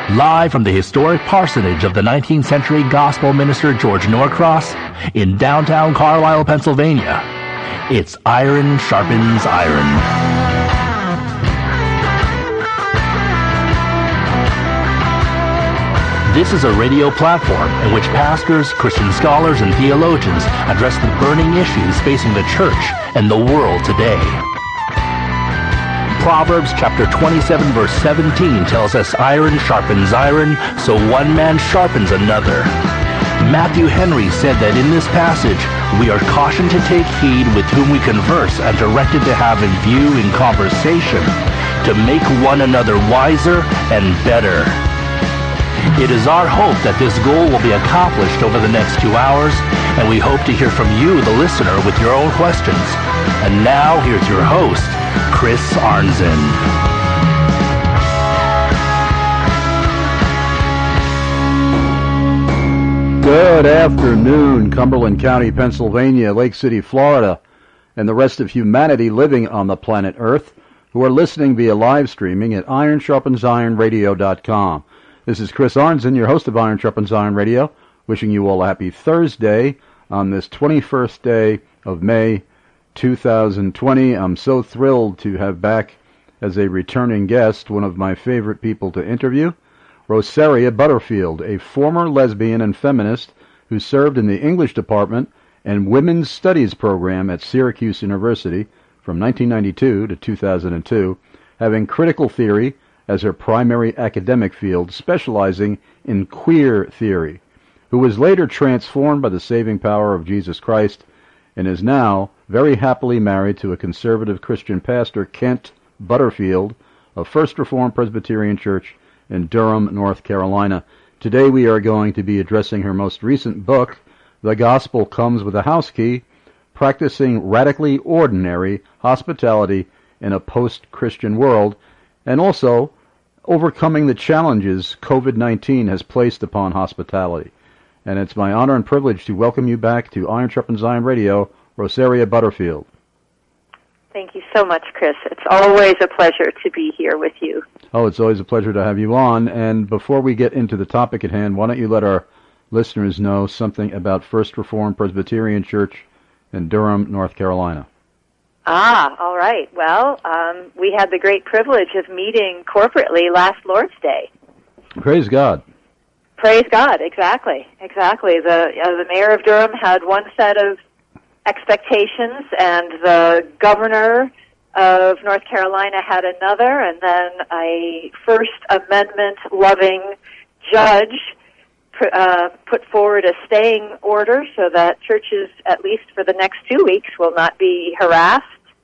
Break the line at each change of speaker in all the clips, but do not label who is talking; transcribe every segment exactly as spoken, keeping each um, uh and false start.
Live from the historic parsonage of the nineteenth century gospel minister George Norcross in downtown Carlisle, Pennsylvania, it's Iron Sharpens Iron. This is a radio platform in which pastors, Christian scholars, and theologians address the burning issues facing the church and the world today. Proverbs chapter twenty-seven verse seventeen tells us iron sharpens iron, so one man sharpens another. Matthew Henry said that in this passage, we are cautioned to take heed with whom we converse and directed to have in view in conversation to make one another wiser and better. It is our hope that this goal will be accomplished over the next two hours, and we hope to hear from you, the listener, with your own questions. And now, here's your host, Chris Arnzen.
Good afternoon, Cumberland County, Pennsylvania, Lake City, Florida, and the rest of humanity living on the planet Earth who are listening via live streaming at iron sharpens iron radio dot com. This is Chris Arnzen, your host of Iron Sharpens Iron Radio, wishing you all a happy Thursday on this twenty-first day of May two thousand twenty. I'm so thrilled to have back as a returning guest one of my favorite people to interview, Rosaria Butterfield, a former lesbian and feminist who served in the English department and Women's Studies program at Syracuse University from nineteen ninety-two to two thousand two, having critical theory as her primary academic field, specializing in queer theory, who was later transformed by the saving power of Jesus Christ and is now very happily married to a conservative Christian pastor, Kent Butterfield, of First Reformed Presbyterian Church in Durham, North Carolina. Today we are going to be addressing her most recent book, The Gospel Comes with a House Key, Practicing Radically Ordinary Hospitality in a Post-Christian World, and also overcoming the challenges COVID nineteen has placed upon hospitality. And it's my honor and privilege to welcome you back to Iron Sharpens Iron Radio, Rosaria Butterfield.
Thank you so much, Chris. It's always a pleasure to be here with you.
Oh, it's always a pleasure to have you on. And before we get into the topic at hand, why don't you let our listeners know something about First Reformed Presbyterian Church in Durham, North Carolina?
Ah, all right. Well, um, we had the great privilege of meeting corporately last Lord's Day.
Praise God.
Praise God, exactly, exactly. The, uh, the mayor of Durham had one set of expectations, and the governor of North Carolina had another, and then a First Amendment-loving judge uh, put forward a staying order so that churches, at least for the next two weeks, will not be harassed.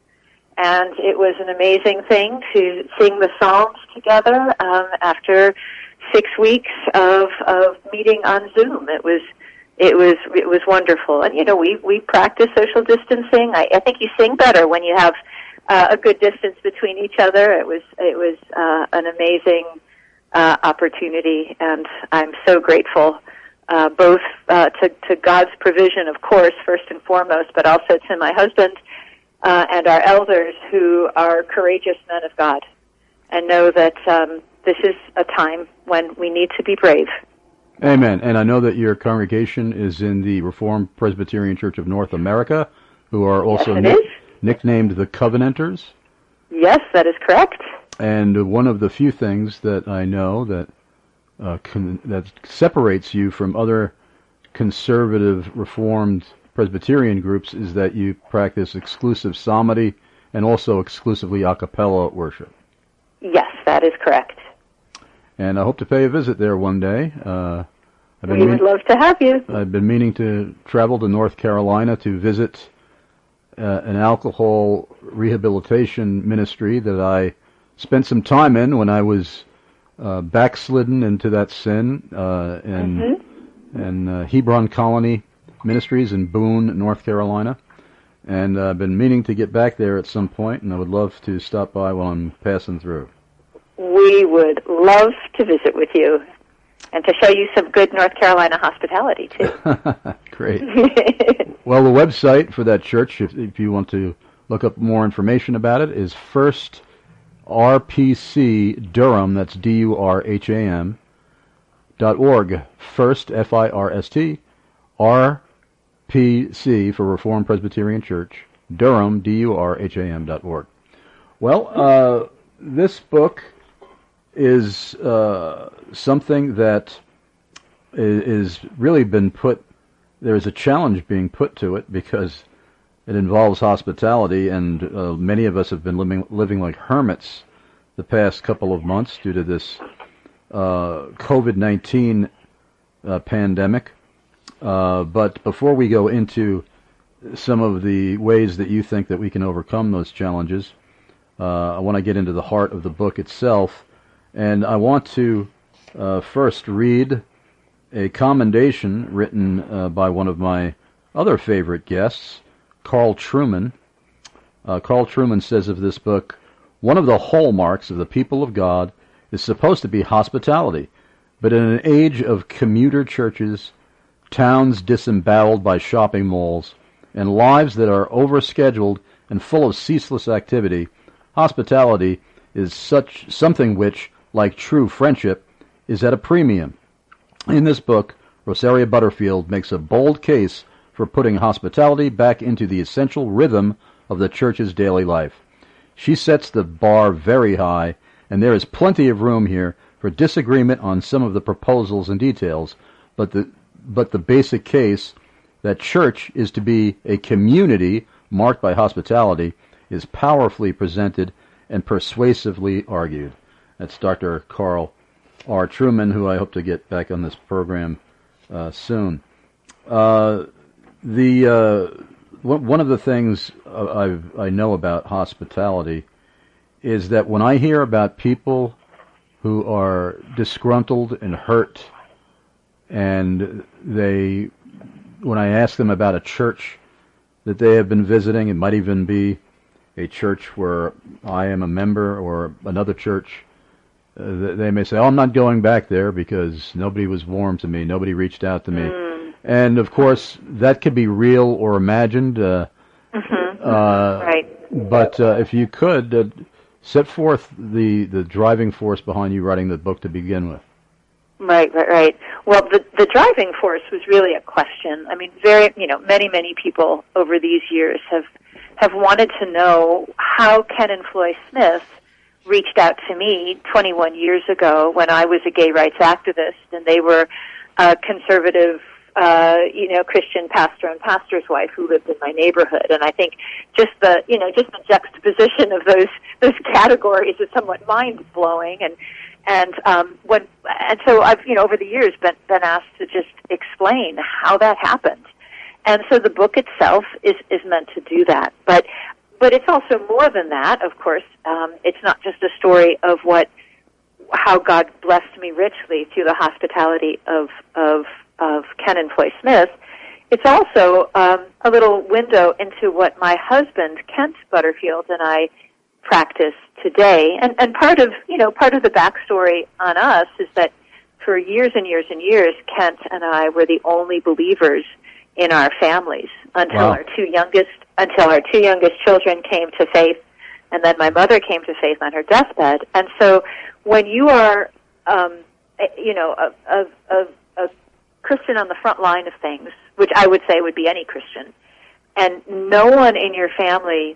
And it was an amazing thing to sing the Psalms together um, after six weeks of, of meeting on Zoom. It was it was it was wonderful. And you know, we we practice social distancing. I, I think you sing better when you have uh, a good distance between each other. It was it was uh, an amazing uh, opportunity, and I'm so grateful uh, both uh, to to God's provision, of course, first and foremost, but also to my husband. Uh, and our elders who are courageous men of God and know that um, this is a time when we need to be brave.
Amen. And I know that your congregation is in the Reformed Presbyterian Church of North America, who are also
yes,
nick- nicknamed the Covenanters.
Yes, that is correct.
And one of the few things that I know that uh, con- that separates you from other conservative Reformed Presbyterian groups is that you practice exclusive psalmody and also exclusively a cappella worship.
Yes, that is correct.
And I hope to pay a visit there one day. Uh, I've been
we would mean- love to have you.
I've been meaning to travel to North Carolina to visit uh, an alcohol rehabilitation ministry that I spent some time in when I was uh, backslidden into that sin uh, in, mm-hmm. in uh, Hebron Colony Ministries in Boone, North Carolina, and I've uh, been meaning to get back there at some point, and I would love to stop by while I'm passing through.
We would love to visit with you and to show you some good North Carolina hospitality, too.
Great. Well, the website for that church, if, if you want to look up more information about it, is First R P C Durham, that's D U R H A M, dot org. First, F I R S T, R P C for Reformed Presbyterian Church, Durham, D U R H A M dot org. Well, uh, this book is uh, something that is really been put, there's a challenge being put to it because it involves hospitality, and uh, many of us have been living, living like hermits the past couple of months due to this uh, COVID nineteen uh, pandemic. Uh, but before we go into some of the ways that you think that we can overcome those challenges, uh, I want to get into the heart of the book itself, and I want to uh, first read a commendation written uh, by one of my other favorite guests, Carl Trueman. Uh, Carl Trueman says of this book, one of the hallmarks of the people of God is supposed to be hospitality, but in an age of commuter churches, towns disemboweled by shopping malls, and lives that are overscheduled and full of ceaseless activity, hospitality is such something which, like true friendship, is at a premium. In this book, Rosaria Butterfield makes a bold case for putting hospitality back into the essential rhythm of the church's daily life. She sets the bar very high, and there is plenty of room here for disagreement on some of the proposals and details, but the but the basic case that church is to be a community marked by hospitality is powerfully presented and persuasively argued. That's Doctor Carl R. Trueman, who I hope to get back on this program uh, soon. Uh, the uh, one of the things I've, I know about hospitality is that when I hear about people who are disgruntled and hurt, and they, when I ask them about a church that they have been visiting, it might even be a church where I am a member or another church, uh, they may say, oh, I'm not going back there because nobody was warm to me, nobody reached out to me. Mm. And, of course, that could be real or imagined. Uh,
mm-hmm.
uh,
right.
But uh, if you could, uh, set forth the, the driving force behind you writing the book to begin with.
Right, right, right. Well, the the driving force was really a question. I mean, very, you know, many, many people over these years have have wanted to know how Ken and Floy Smith reached out to me twenty-one years ago when I was a gay rights activist, and they were a conservative, uh, you know, Christian pastor and pastor's wife who lived in my neighborhood. And I think just the, you know, just the juxtaposition of those those categories is somewhat mind blowing. And And um, when and so I've you know over the years been been asked to just explain how that happened, and so the book itself is is meant to do that. But but it's also more than that. Of course, um, it's not just a story of what how God blessed me richly through the hospitality of of of Ken and Floy Smith. It's also um, a little window into what my husband Kent Butterfield and I practice today. And, and part of, you know, part of the backstory on us is that for years and years and years, Kent and I were the only believers in our families until
wow.
our two youngest, until our two youngest children came to faith, and then my mother came to faith on her deathbed. And so when you are, um, you know, a, a, a, a Christian on the front line of things, which I would say would be any Christian, and no one in your family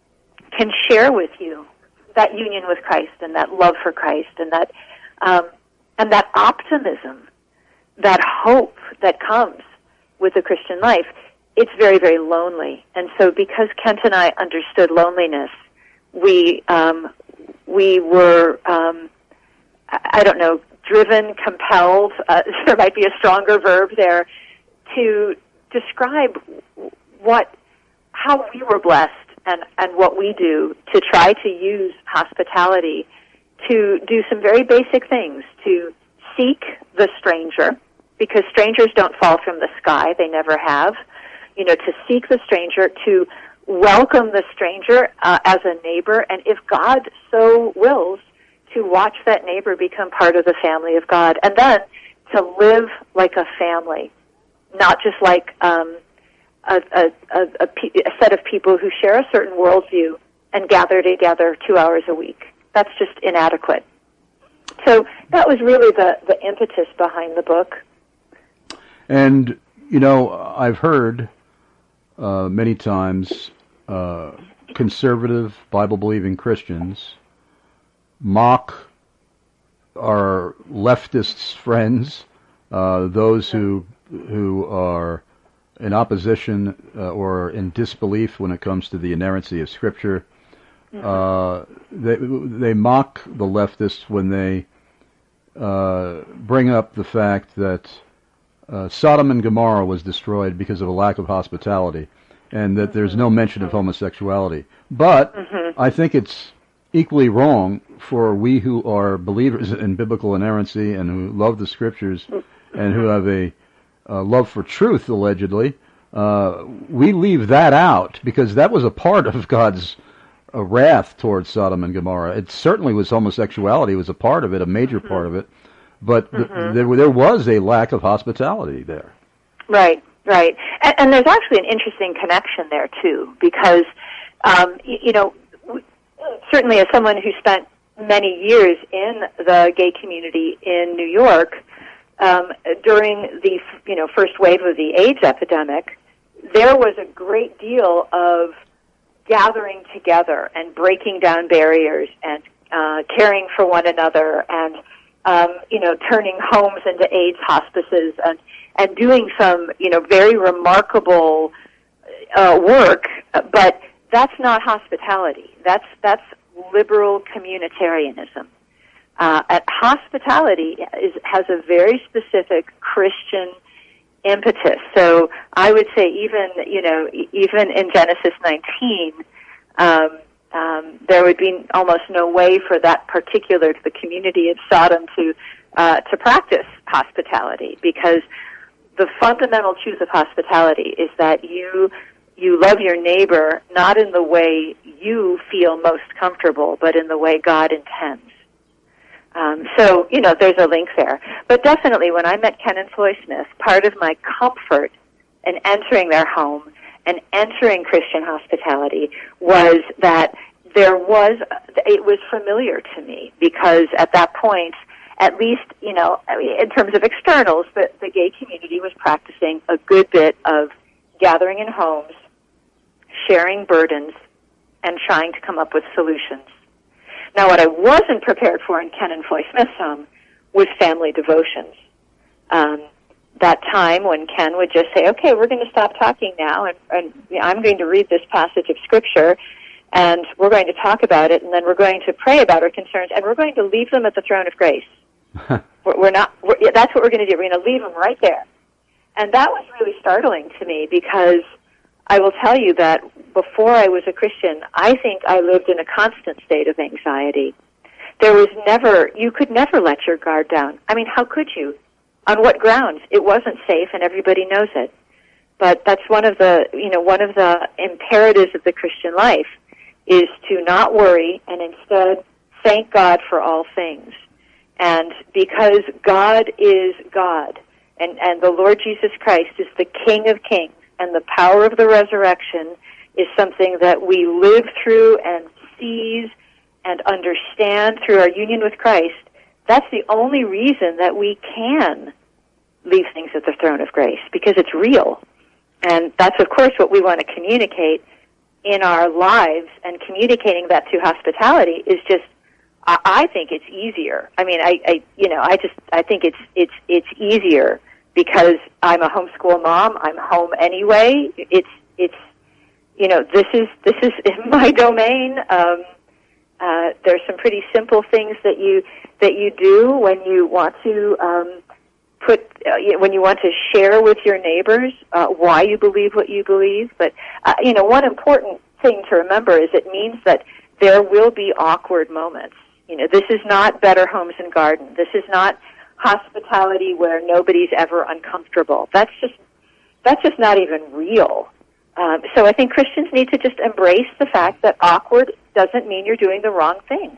can share with you that union with Christ and that love for Christ and that um, and that optimism, that hope that comes with the Christian life, it's very, very lonely. And so because Kent and I understood loneliness, we um, we were, um, I don't know, driven, compelled, uh, there might be a stronger verb there, to describe what how we were blessed and, and what we do to try to use hospitality to do some very basic things, to seek the stranger, because strangers don't fall from the sky, they never have, you know, to seek the stranger, to welcome the stranger uh, as a neighbor, and if God so wills, to watch that neighbor become part of the family of God, and then to live like a family, not just like um, a, a, a, a, a set of people who share a certain worldview and gather together two hours a week. That's just inadequate. So that was really the, the impetus behind the book.
And, you know, I've heard uh, many times uh, conservative, Bible-believing Christians mock our leftists' friends, uh, those who who are in opposition uh, or in disbelief when it comes to the inerrancy of Scripture. Mm-hmm. Uh, they they mock the leftists when they uh, bring up the fact that uh, Sodom and Gomorrah was destroyed because of a lack of hospitality, and that there's no mention of homosexuality. But mm-hmm. I think it's equally wrong for we who are believers in biblical inerrancy and who love the Scriptures mm-hmm. and who have a uh, love for truth, allegedly, uh, we leave that out because that was a part of God's uh, wrath towards Sodom and Gomorrah. It certainly was homosexuality was a part of it, a major mm-hmm. part of it, but mm-hmm. th- there there was a lack of hospitality there.
Right, right, and, and there's actually an interesting connection there too, because um, you, you know. Certainly, as someone who spent many years in the gay community in New York, um, during the you know first wave of the AIDS epidemic, there was a great deal of gathering together and breaking down barriers and uh, caring for one another, and um, you know turning homes into AIDS hospices and and doing some you know very remarkable uh, work, but that's not hospitality. That's that's liberal communitarianism. Uh, at hospitality is, has a very specific Christian impetus. So I would say even you know even in Genesis nineteen, um, um, there would be almost no way for that particular to the community of Sodom to uh, to practice hospitality, because the fundamental truth of hospitality is that you. You love your neighbor not in the way you feel most comfortable, but in the way God intends. Um, so, you know, there's a link there. But definitely when I met Ken and Floy Smith, part of my comfort in entering their home and entering Christian hospitality was that there was, it was familiar to me, because at that point, at least, you know, in terms of externals, the, the gay community was practicing a good bit of gathering in homes, sharing burdens, and trying to come up with solutions. Now, what I wasn't prepared for in Ken and Floy Smith's home was family devotions. Um, that time when Ken would just say, okay, we're going to stop talking now, and, and you know, I'm going to read this passage of Scripture, and we're going to talk about it, and then we're going to pray about our concerns, and we're going to leave them at the throne of grace. we're, we're not. We're, yeah, that's what we're going to do. We're going to leave them right there. And that was really startling to me, because I will tell you that before I was a Christian, I think I lived in a constant state of anxiety. There was never, you could never let your guard down. I mean, how could you? On what grounds? It wasn't safe, and everybody knows it. But that's one of the, you know, one of the imperatives of the Christian life is to not worry and instead thank God for all things. And because God is God, and, and the Lord Jesus Christ is the King of Kings, and the power of the resurrection is something that we live through and seize and understand through our union with Christ, that's the only reason that we can leave things at the throne of grace, because it's real. And that's, of course, what we want to communicate in our lives, and communicating that through hospitality is just, I, I think it's easier. I mean, I, I, you know, I just, I think it's, it's, it's easier because I'm a homeschool mom. I'm home anyway. It's, it's, you know, this is, this is in my domain. Um, uh, there's some pretty simple things that you, that you do when you want to, um, put, uh, when you want to share with your neighbors, uh, why you believe what you believe. But, uh, you know, one important thing to remember is it means that there will be awkward moments. You know, this is not Better Homes and Garden. This is not hospitality where nobody's ever uncomfortable. That's just, that's just not even real. Um, so I think Christians need to just embrace the fact that awkward doesn't mean you're doing the wrong thing.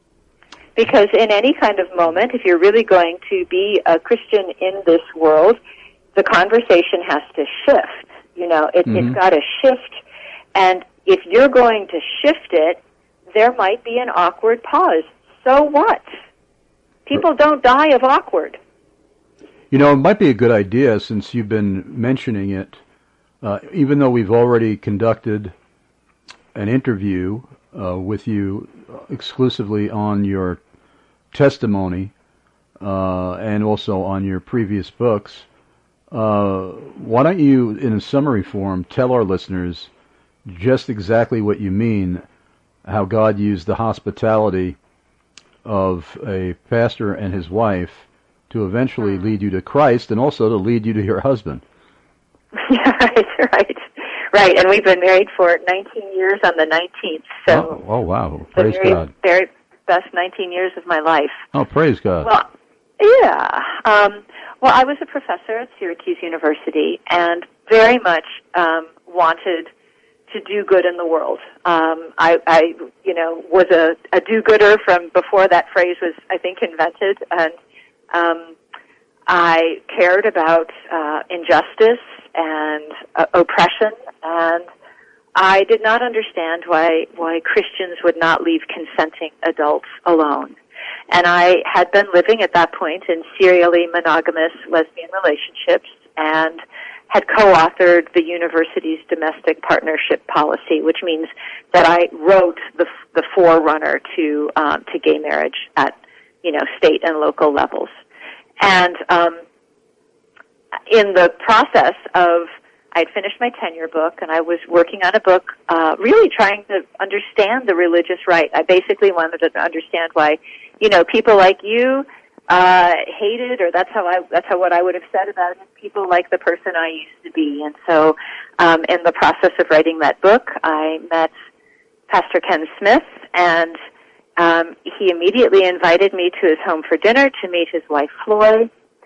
Because in any kind of moment, if you're really going to be a Christian in this world, the conversation has to shift. You know, it, mm-hmm. it's got to shift. And if you're going to shift it, there might be an awkward pause. So what? People don't die of awkward.
You know, it might be a good idea, since you've been mentioning it, uh, even though we've already conducted an interview uh, with you exclusively on your testimony uh, and also on your previous books, uh, why don't you, in a summary form, tell our listeners just exactly what you mean, how God used the hospitality of a pastor and his wife to eventually lead you to Christ and also to lead you to your husband.
Yeah, right, right. Right, and we've been married for nineteen years on the nineteenth. So
oh, oh wow, praise
the very,
God.
very best nineteen years of my life.
Oh, praise God.
Well, yeah. Um, well, I was a professor at Syracuse University and very much um, wanted to do good in the world. Um, I, I, you know, was a, a do-gooder from before that phrase was, I think, invented, and um, I cared about uh, injustice and uh, oppression, and I did not understand why why Christians would not leave consenting adults alone. And I had been living at that point in serially monogamous lesbian relationships and had co-authored the university's domestic partnership policy, which means that I wrote the the forerunner to um, to gay marriage at, you know, state and local levels. And um, in the process of, I'd finished my tenure book, and I was working on a book uh, really trying to understand the religious right. I basically wanted to understand why, you know, people like you uh, hated, or that's how I, that's how what I would have said about it, people like the person I used to be. And so um, in the process of writing that book, I met Pastor Ken Smith, and um, he immediately invited me to his home for dinner to meet his wife, Floyd.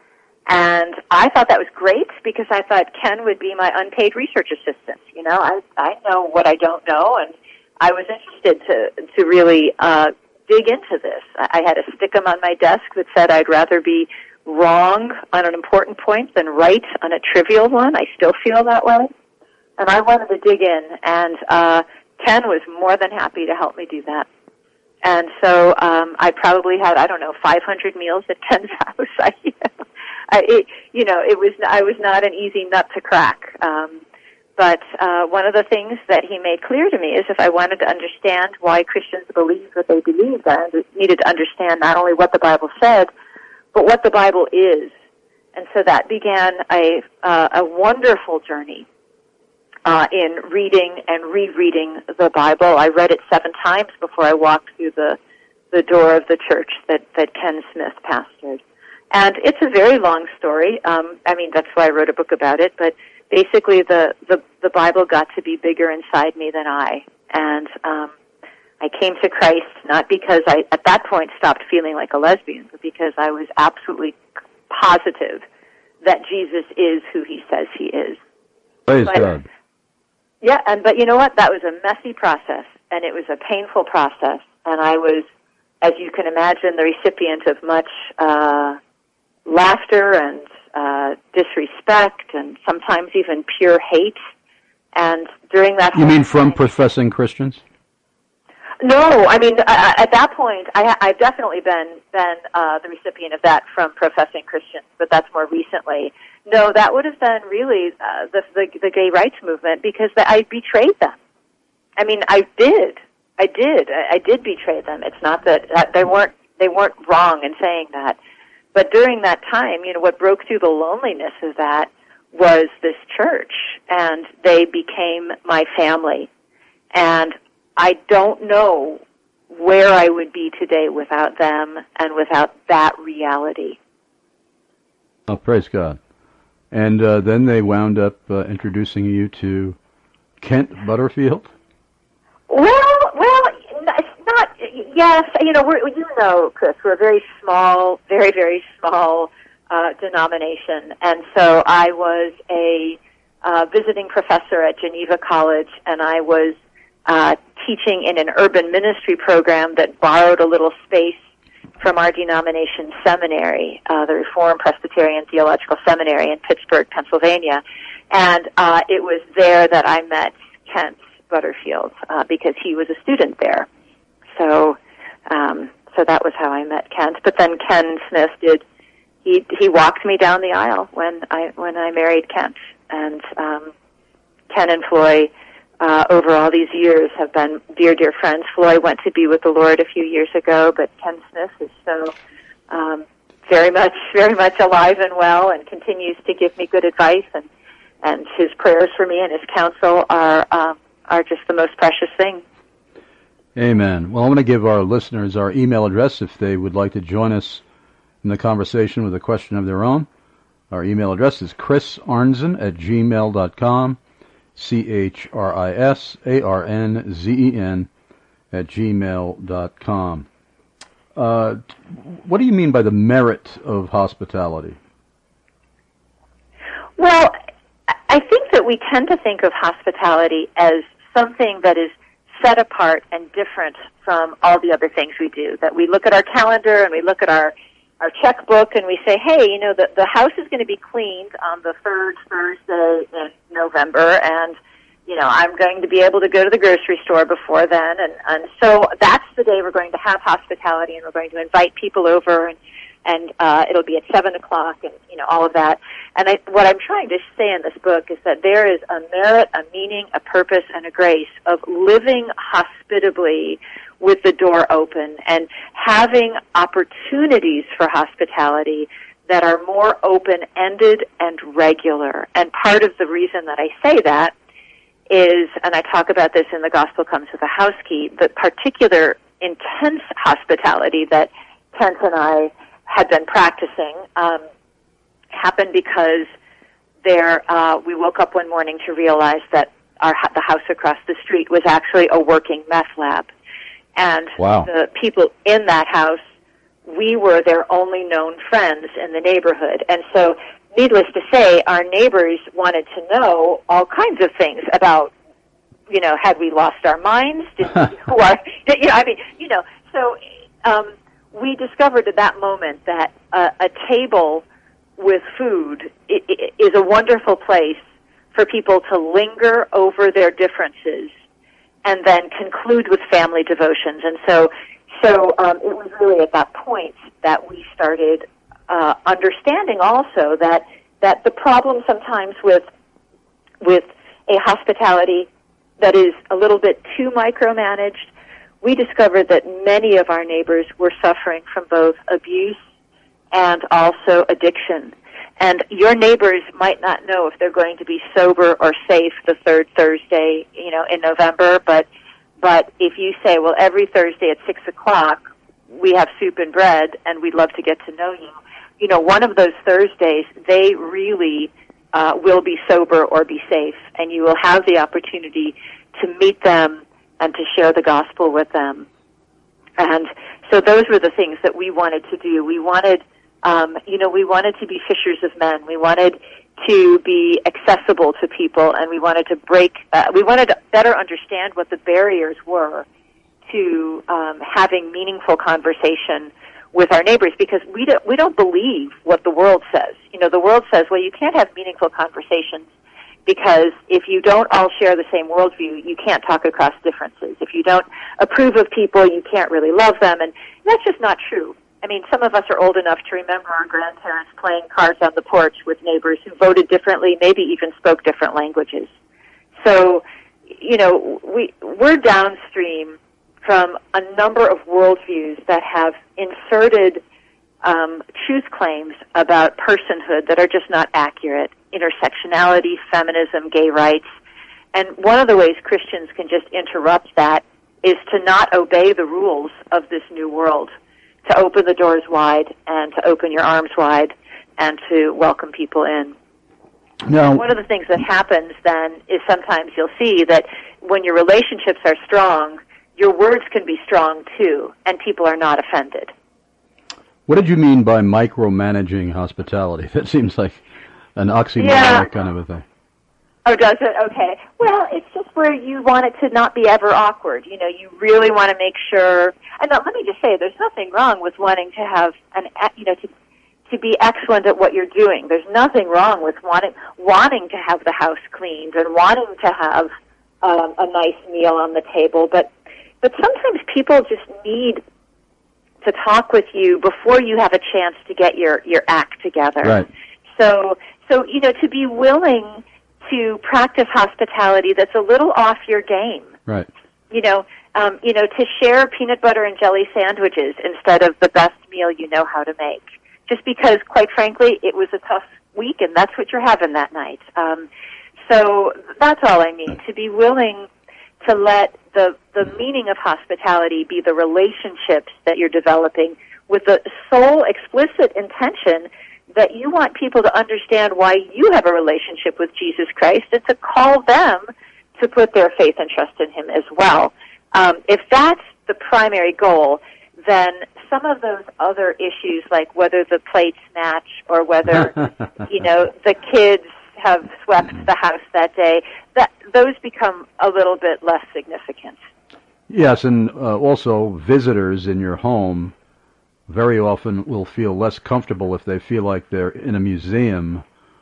And I thought that was great because I thought Ken would be my unpaid research assistant. You know, I I know what I don't know, and I was interested to to really uh, dig into this. I had a stickum on my desk that said I'd rather be wrong on an important point than right on a trivial one. I still feel that way, and I wanted to dig in. And uh, Ken was more than happy to help me do that. And so um, I probably had, I don't know, five hundred meals at Ken's house. I, you know, I, it, you know, it was, I was not an easy nut to crack. Um, but uh, one of the things that he made clear to me is if I wanted to understand why Christians believed what they believed, I needed to understand not only what the Bible said, but what the Bible is. And so that began a, uh, a wonderful journey Uh, in reading and rereading the Bible. I read it seven times before I walked through the the door of the church that, that Ken Smith pastored. And it's a very long story. Um, I mean, that's why I wrote a book about it. But basically, the, the, the Bible got to be bigger inside me than I. And um, I came to Christ not because I, at that point, stopped feeling like a lesbian, but because I was absolutely positive that Jesus is who he says he is.
Praise
but,
God.
Yeah, and but you know what? That was a messy process, and it was a painful process, and I was, as you can imagine, the recipient of much uh, laughter and uh, disrespect, and sometimes even pure hate. And during that,
you mean from professing Christians?
No, I mean uh, at that point, I, I've definitely been been uh, the recipient of that from professing Christians, but that's more recently. No, that would have been really uh, the, the the gay rights movement because I betrayed them. I mean, I did, I did, I, I did betray them. It's not that, that they weren't they weren't wrong in saying that, but during that time, you know, what broke through the loneliness of that was this church, and they became my family, and I don't know where I would be today without them and without that reality.
Oh, praise God. And uh, then they wound up uh, introducing you to Kent Butterfield?
Well, well, it's not, yes, you know, we're, you know, Chris, we're a very small, very, very small uh, denomination. And so I was a uh, visiting professor at Geneva College, and I was uh, teaching in an urban ministry program that borrowed a little space from our denomination seminary, uh, the Reformed Presbyterian Theological Seminary in Pittsburgh, Pennsylvania. And uh, it was there that I met Kent Butterfield uh, because he was a student there. So, um, so that was how I met Kent. But then Ken Smith did, he he walked me down the aisle when I when I married Kent. And um, Ken and Floy, uh, over all these years, have been dear, dear friends. Floy went to be with the Lord a few years ago, but Ken Smith is so um, very much, very much alive and well, and continues to give me good advice. And and his prayers for me and his counsel are um, are just the most precious thing.
Amen. Well, I'm going to give our listeners our email address if they would like to join us in the conversation with a question of their own. Our email address is chris arnzen at gmail dot com, C H R I S A R N Z E N at gmail dot com. Uh, what do you mean by the merit of hospitality?
Well, I think that we tend to think of hospitality as something that is set apart and different from all the other things we do, that we look at our calendar and we look at our our checkbook and we say, hey, you know, the, the house is going to be cleaned on the third Thursday in November, and, you know, I'm going to be able to go to the grocery store before then. And, and so that's the day we're going to have hospitality, and we're going to invite people over, and, and uh, it'll be at seven o'clock and, you know, all of that. And I, what I'm trying to say in this book is that there is a merit, a meaning, a purpose, and a grace of living hospitably with the door open and having opportunities for hospitality that are more open-ended and regular. And part of the reason that I say that is, and I talk about this in The Gospel Comes with a House Key, the particular intense hospitality that Kent and I had been practicing um, happened because there uh, we woke up one morning to realize that our the house across the street was actually a working meth lab. And
wow.
The people in that house, we were their only known friends in the neighborhood. And so, needless to say, our neighbors wanted to know all kinds of things about, you know, had we lost our minds? Did we, who are, did, you know, I mean, you know, so um, we discovered at that moment that uh, a table with food i- i- is a wonderful place for people to linger over their differences and then conclude with family devotions. And so so um, it was really at that point that we started uh, understanding also that that the problem sometimes with with a hospitality that is a little bit too micromanaged, we discovered that many of our neighbors were suffering from both abuse and also addiction. And your neighbors might not know if they're going to be sober or safe the third Thursday, you know, in November, but but if you say, well, every Thursday at six o'clock we have soup and bread and we'd love to get to know you, you know, one of those Thursdays they really uh, will be sober or be safe, and you will have the opportunity to meet them and to share the gospel with them. And so those were the things that we wanted to do. We wanted Um, you know, we wanted to be fishers of men. We wanted to be accessible to people, and we wanted to break, uh, we wanted to better understand what the barriers were to um, having meaningful conversation with our neighbors, because we don't, we don't believe what the world says. You know, the world says, well, you can't have meaningful conversations because if you don't all share the same worldview, you can't talk across differences. If you don't approve of people, you can't really love them, and that's just not true. I mean, some of us are old enough to remember our grandparents playing cards on the porch with neighbors who voted differently, maybe even spoke different languages. So, you know, we, we're downstream from a number of worldviews that have inserted um, truth claims about personhood that are just not accurate. Intersectionality, feminism, gay rights. And one of the ways Christians can just interrupt that is to not obey the rules of this new world, to open the doors wide and to open your arms wide and to welcome people in.
Now,
one of the things that happens then is sometimes you'll see that when your relationships are strong, your words can be strong too, and people are not offended.
What did you mean by micromanaging hospitality? That seems like an oxymoron
yeah.
kind of a thing.
Oh, does it? Okay. Well, it's just where you want it to not be ever awkward. You know, you really want to make sure. And now, let me just say, there's nothing wrong with wanting to have an, you know, to to be excellent at what you're doing. There's nothing wrong with wanting wanting to have the house cleaned and wanting to have um, a nice meal on the table. But but sometimes people just need to talk with you before you have a chance to get your, your act together.
Right.
So, so, you know, to be willing to practice hospitality that's a little off your game.
Right.
You know, um, you know, to share peanut butter and jelly sandwiches instead of the best meal you know how to make. Just because, quite frankly, it was a tough week and that's what you're having that night. Um, so that's all I mean, to be willing to let the, the meaning of hospitality be the relationships that you're developing with the sole explicit intention that you want people to understand why you have a relationship with Jesus Christ and to call them to put their faith and trust in Him as well. Um, if that's the primary goal, then some of those other issues, like whether the plates match or whether, you know, the kids have swept the house that day, that those become a little bit less significant.
Yes, and uh, also visitors in your home very often will feel less comfortable if they feel like they're in a museum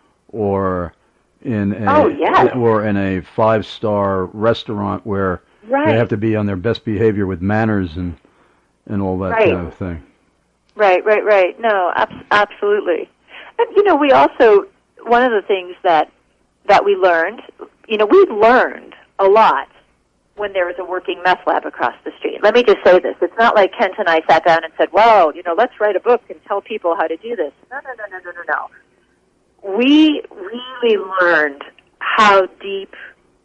or in a
oh, yes.
or in a five-star restaurant where
right.
they have to be on their best behavior with manners and and all that
right.
kind of thing.
Right, right, right. No, ab- absolutely. And you know, we also one of the things that that we learned, you know, we've learned a lot when there was a working meth lab across the street. Let me just say this. It's not like Kent and I sat down and said, well, you know, let's write a book and tell people how to do this. No, no, no, no, no, no, no. We really learned how deep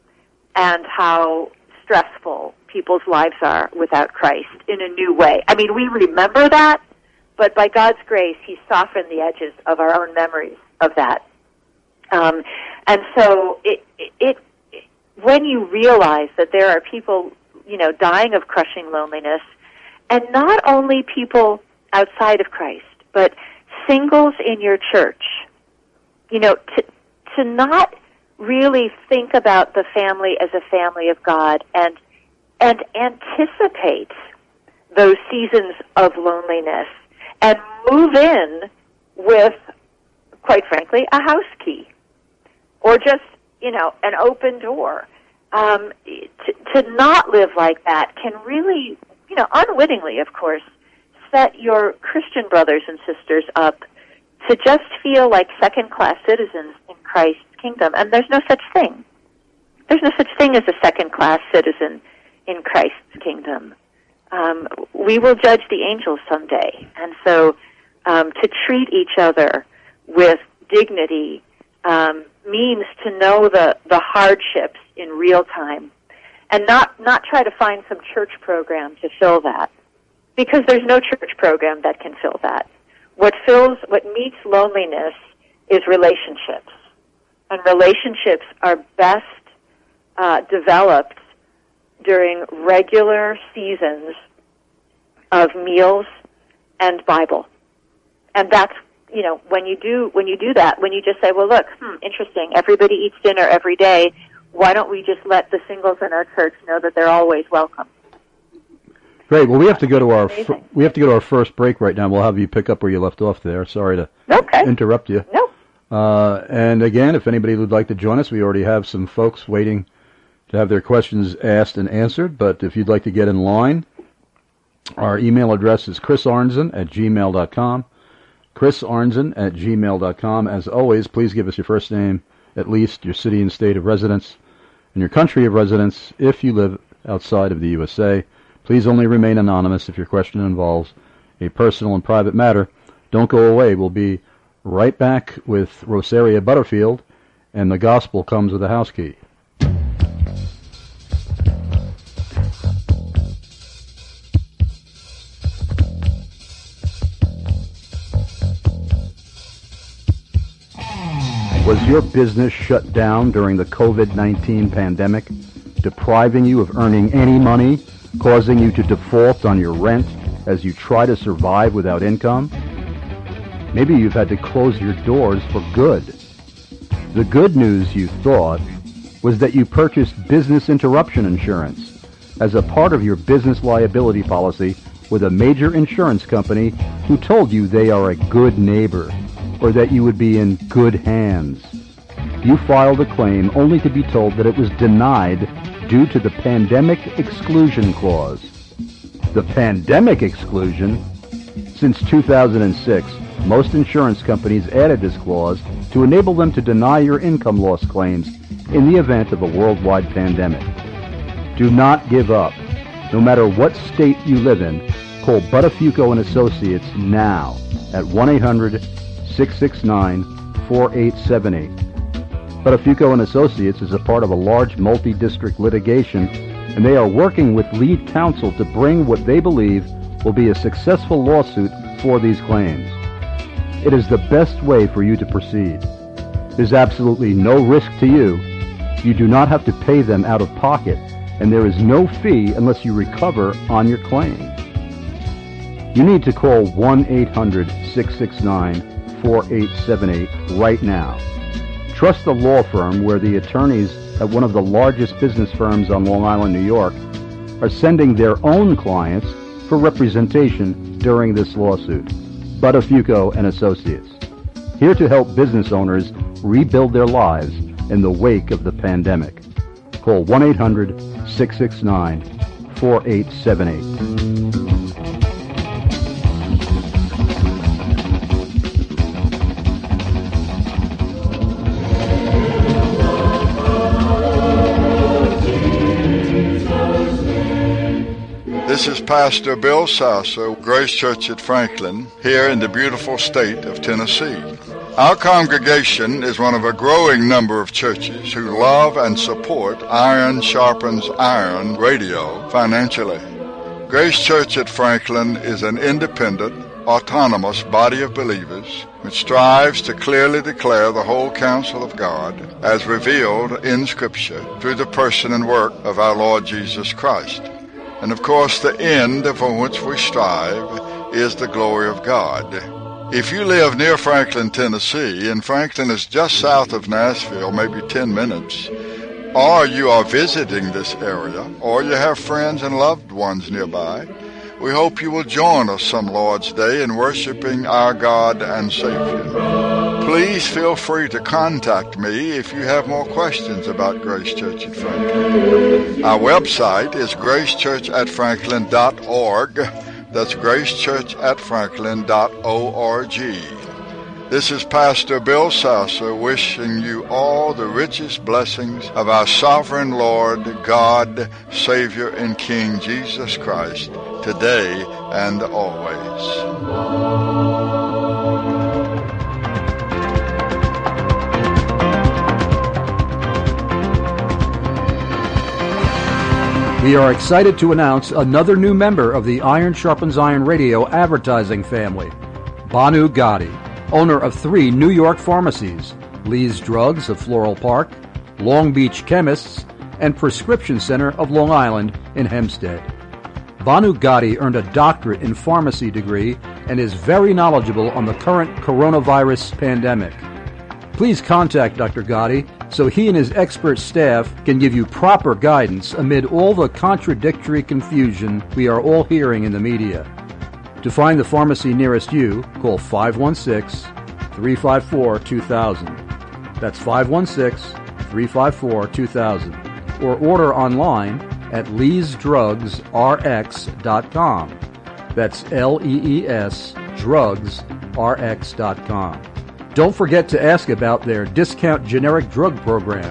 and how stressful people's lives are without Christ in a new way. I mean, we remember that, but by God's grace, He softened the edges of our own memories of that. Um, and so it, it, it when you realize that there are people, you know, dying of crushing loneliness, and not only people outside of Christ, but singles in your church, you know, to, to not really think about the family as a family of God and, and anticipate those seasons of loneliness and move in with, quite frankly, a house key or just, you know, an open door. Um, to, to not live like that can really, you know, unwittingly, of course, set your Christian brothers and sisters up to just feel like second-class citizens in Christ's kingdom. And there's no such thing. There's no such thing as a second-class citizen in Christ's kingdom. Um, we will judge the angels someday. And so um, to treat each other with dignity um, means to know the, the hardships in real time and not, not try to find some church program to fill that, because there's no church program that can fill that. What fills, what meets loneliness is relationships. And relationships are best uh, developed during regular seasons of meals and Bible. And that's, you know, when you do when you do that, when you just say, well, look, hmm, interesting, everybody eats dinner every day, why don't we just let the singles in our church know that they're always welcome?
Great. Well, we have to go to our fir- we have to go to our first break right now. We'll have you pick up where you left off there. Sorry to
okay.
interrupt you.
No.
Uh, and again, if anybody would like to join us, we already have some folks waiting to have their questions asked and answered. But if you'd like to get in line, our email address is chris arnzen at gmail dot com. chris arnzen at gmail dot com. As always, please give us your first name, at least your city and state of residence, and your country of residence if you live outside of the U S A. Please only remain anonymous if your question involves a personal and private matter. Don't go away. We'll be right back with Rosaria Butterfield, and the gospel comes with a house key. Was your business shut down during the covid nineteen pandemic, depriving you of earning any money, causing you to default on your rent as you try to survive without income? Maybe you've had to close your doors for good. The good news, you thought, was that you purchased business interruption insurance as a part of your business liability policy with a major insurance company who told you they are a good neighbor or that you would be in good hands. You filed a claim only to be told that it was denied due to the pandemic exclusion clause. The pandemic exclusion? Since two thousand six, most insurance companies added this clause to enable them to deny your income loss claims in the event of a worldwide pandemic. Do not give up. No matter what state you live in, call Buttafuoco and Associates now at one eight hundred six six nine four eight seven eight. Buttafuoco and Associates is a part of a large multi-district litigation, and they are working with lead counsel to bring what they believe will be a successful lawsuit for these claims. It is the best way for you to proceed. There's absolutely no risk to you. You do not have to pay them out of pocket, and there is no fee unless you recover on your claim. You need to call one eight hundred six six nine four eight seven eight right now. Trust the law firm where the attorneys at one of the largest business firms on Long Island, New York, are sending their own clients for representation during this lawsuit. Buttafuoco and Associates, here to help business owners rebuild their lives in the wake of the pandemic. Call one eight hundred six six nine four eight seven eight.
This is Pastor Bill Sasser, Grace Church at Franklin, here in the beautiful state of Tennessee. Our congregation is one of a growing number of churches who love and support Iron Sharpens Iron radio financially. Grace Church at Franklin is an independent, autonomous body of believers which strives to clearly declare the whole counsel of God as revealed in Scripture through the person and work of our Lord Jesus Christ. And of course, the end for which we strive is the glory of God. If you live near Franklin, Tennessee, and Franklin is just south of Nashville, maybe ten minutes, or you are visiting this area, or you have friends and loved ones nearby, we hope you will join us some Lord's Day in worshiping our God and Savior. Please feel free to contact me if you have more questions about Grace Church at Franklin. Our website is grace church at franklin dot org. That's grace church at franklin dot org. This is Pastor Bill Sasser wishing you all the richest blessings of our sovereign Lord, God, Savior, and King Jesus Christ, today and always.
We are excited to announce another new member of the Iron Sharpens Iron radio advertising family, Banu Gotti, owner of three New York pharmacies, Lee's Drugs of Floral Park, Long Beach Chemists, and Prescription Center of Long Island in Hempstead. Banu Gotti earned a doctorate in pharmacy degree and is very knowledgeable on the current coronavirus pandemic. Please contact Doctor Gotti so he and his expert staff can give you proper guidance amid all the contradictory confusion we are all hearing in the media. To find the pharmacy nearest you, call five one six, three five four, two thousand. That's five one six, three five four, two thousand. Or order online at lees drugs r x dot com. That's L E E S drugs r x dot com. Don't forget to ask about their discount generic drug program.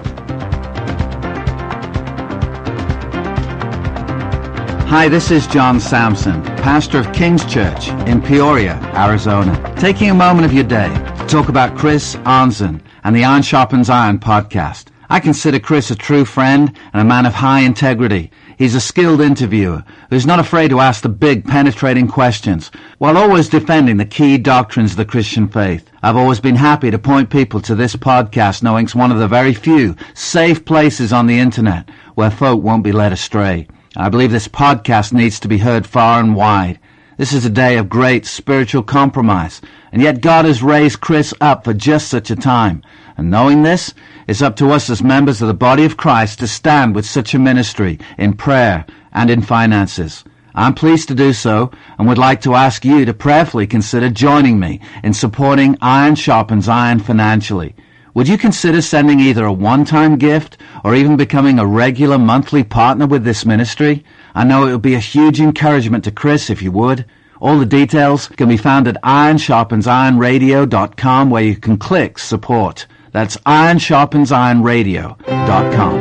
Hi, this is John Sampson, pastor of King's Church in Peoria, Arizona. Taking a moment of your day to talk about Chris Arnzen and the Iron Sharpens Iron podcast. I consider Chris a true friend and a man of high integrity. He's a skilled interviewer who's not afraid to ask the big, penetrating questions, while always defending the key doctrines of the Christian faith. I've always been happy to point people to this podcast, knowing it's one of the very few safe places on the internet where folk won't be led astray. I believe this podcast needs to be heard far and wide. This is a day of great spiritual compromise, and yet God has raised Chris up for just such a time. And knowing this, it's up to us as members of the body of Christ to stand with such a ministry in prayer and in finances. I'm pleased to do so and would like to ask you to prayerfully consider joining me in supporting Iron Sharpens Iron financially. Would you consider sending either a one-time gift or even becoming a regular monthly partner with this ministry? I know it would be a huge encouragement to Chris if you would. All the details can be found at iron sharpens iron radio dot com, where you can click support. That's iron sharpens iron radio dot com.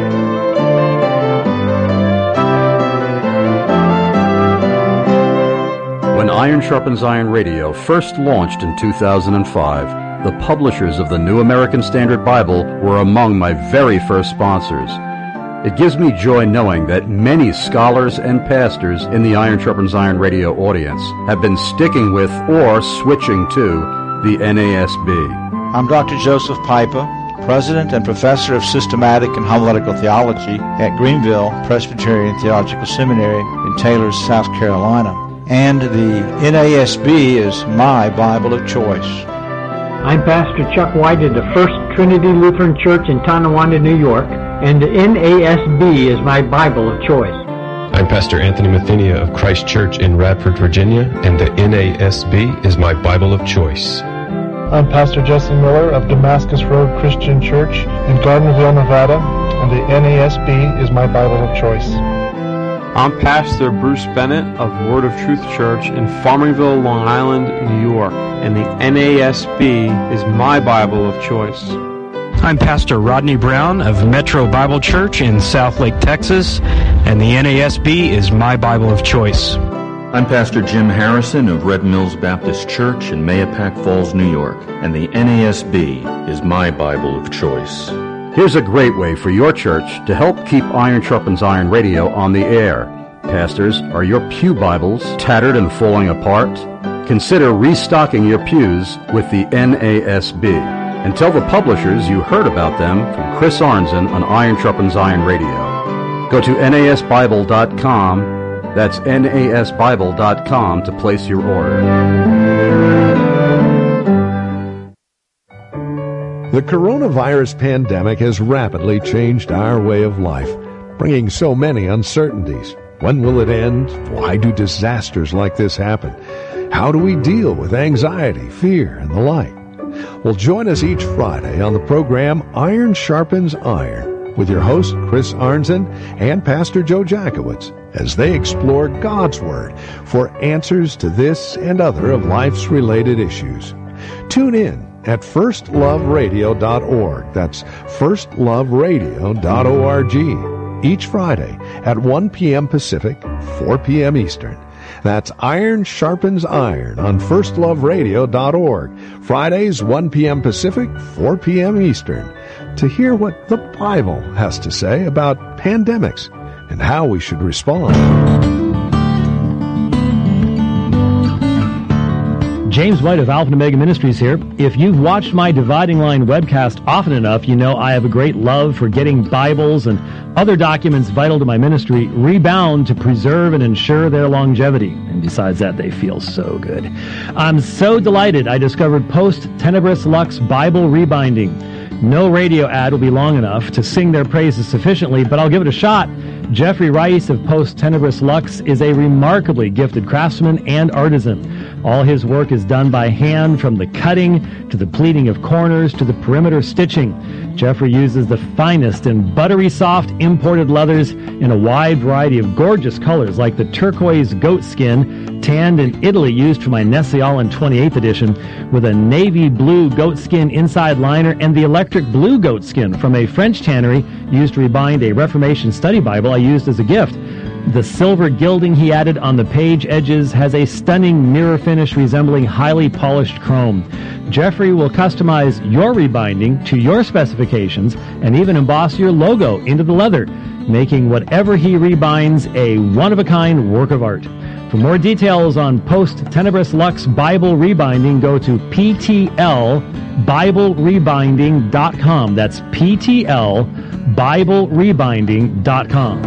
When Iron Sharpens Iron Radio first launched in two thousand five, the publishers of the New American Standard Bible were among my very first sponsors. It gives me joy knowing that many scholars and pastors in the Iron Sharpens Iron Radio audience have been sticking with or switching to the N A S B.
I'm Doctor Joseph Piper, President and Professor of Systematic and Homiletical Theology at Greenville Presbyterian Theological Seminary in Taylor, South Carolina. And the N A S B is my Bible of choice.
I'm Pastor Chuck White at the First Trinity Lutheran Church in Tonawanda, New York, and the N A S B is my Bible of choice.
I'm Pastor Anthony Mathenia of Christ Church in Radford, Virginia, and the N A S B is my Bible of choice.
I'm Pastor Jesse Miller of Damascus Road Christian Church in Gardnerville, Nevada, and the N A S B is my Bible of choice.
I'm Pastor Bruce Bennett of Word of Truth Church in Farmingville, Long Island, New York, and the N A S B is my Bible of choice.
I'm Pastor Rodney Brown of Metro Bible Church in Southlake, Texas, and the N A S B is my Bible of choice.
I'm Pastor Jim Harrison of Red Mills Baptist Church in Mahopac Falls, New York, and the N A S B is my Bible of choice.
Here's a great way for your church to help keep Iron Sharpens Iron Radio on the air. Pastors, are your pew Bibles tattered and falling apart? Consider restocking your pews with the N A S B. And tell the publishers you heard about them from Chris Arnzen on Iron Sharpens Iron Radio. Go to N A S Bible dot com. That's N A S Bible dot com to place your order.
The coronavirus pandemic has rapidly changed our way of life, bringing so many uncertainties. When will it end? Why do disasters like this happen? How do we deal with anxiety, fear, and the like? Well, join us each Friday on the program Iron Sharpens Iron with your host, Chris Arnzen, and Pastor Joe Jackowitz, as they explore God's Word for answers to this and other of life's related issues. Tune in at first love radio dot org. That's first love radio dot org. Each Friday at one p.m. Pacific, four p.m. Eastern. That's Iron Sharpens Iron on first love radio dot org. Fridays, one p.m. Pacific, four p.m. Eastern. To hear what the Bible has to say about pandemics and how we should respond.
James White of Alpha and Omega Ministries here. If you've watched my Dividing Line webcast often enough, you know I have a great love for getting Bibles and other documents vital to my ministry rebound to preserve and ensure their longevity. And besides that, they feel so good. I'm so delighted I discovered Post Tenebris Lux Bible Rebinding. No radio ad will be long enough to sing their praises sufficiently, but I'll give it a shot. Jeffrey Rice of Post Tenebris Lux is a remarkably gifted craftsman and artisan. All his work is done by hand, from the cutting to the pleating of corners to the perimeter stitching. Jeffrey uses the finest and buttery soft imported leathers in a wide variety of gorgeous colors, like the turquoise goat skin tanned in Italy used for my Nestle Island twenty-eighth edition, with a navy blue goat skin inside liner, and the electric blue goat skin from a French tannery used to rebind a Reformation study Bible I used as a gift. The silver gilding he added on the page edges has a stunning mirror finish resembling highly polished chrome. Jeffrey will customize your rebinding to your specifications and even emboss your logo into the leather, making whatever he rebinds a one-of-a-kind work of art. For more details on Post Tenebris Lux Bible Rebinding, go to P T L Bible Rebinding dot com. That's P T L Bible Rebinding dot com.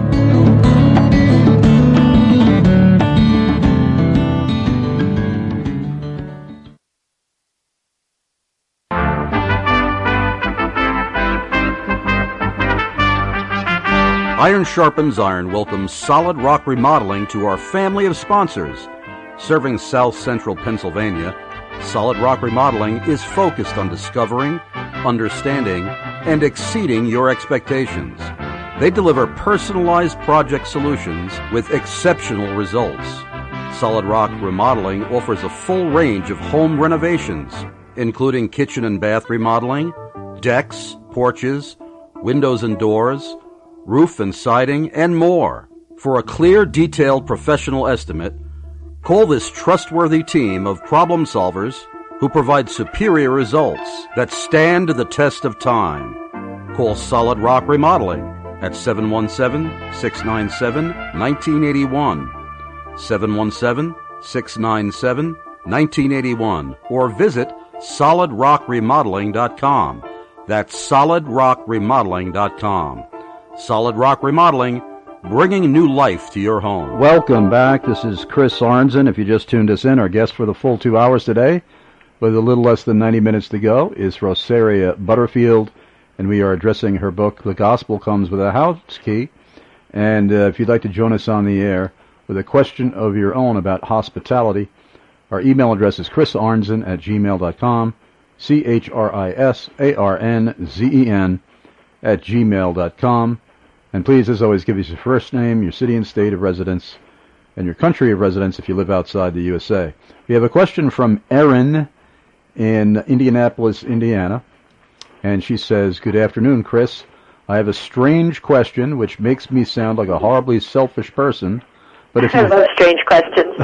Iron Sharpens Iron welcomes Solid Rock Remodeling to our family of sponsors. Serving South Central Pennsylvania, Solid Rock Remodeling is focused on discovering, understanding, and exceeding your expectations. They deliver personalized project solutions with exceptional results. Solid Rock Remodeling offers a full range of home renovations, including kitchen and bath remodeling, decks, porches, windows and doors, roof and siding, and more. For a clear, detailed professional estimate, call this trustworthy team of problem solvers who provide superior results that stand the test of time. Call Solid Rock Remodeling at seven one seven, six nine seven, one nine eight one, seven one seven, six nine seven, one nine eight one, or visit solid rock remodeling dot com. That's solid rock remodeling dot com. Solid Rock Remodeling, bringing new life to your home. Welcome back. This is Chris Arnzen. If you just tuned us in, our guest for the full two hours today, with a little less than ninety minutes to go, is Rosaria Butterfield, and we are addressing her book, The Gospel Comes with a House Key. And uh, if you'd like to join us on the air with a question of your own about hospitality, our email address is chrisarnzen at gmail dot com, C H R I S A R N Z E N at gmail dot com. And please, as always, give us your first name, your city and state of residence, and your country of residence if you live outside the U S A. We have a question from Erin in Indianapolis, Indiana. And she says, "Good afternoon, Chris. I have a strange question which makes me sound like a horribly selfish person. But if you,
I love strange questions.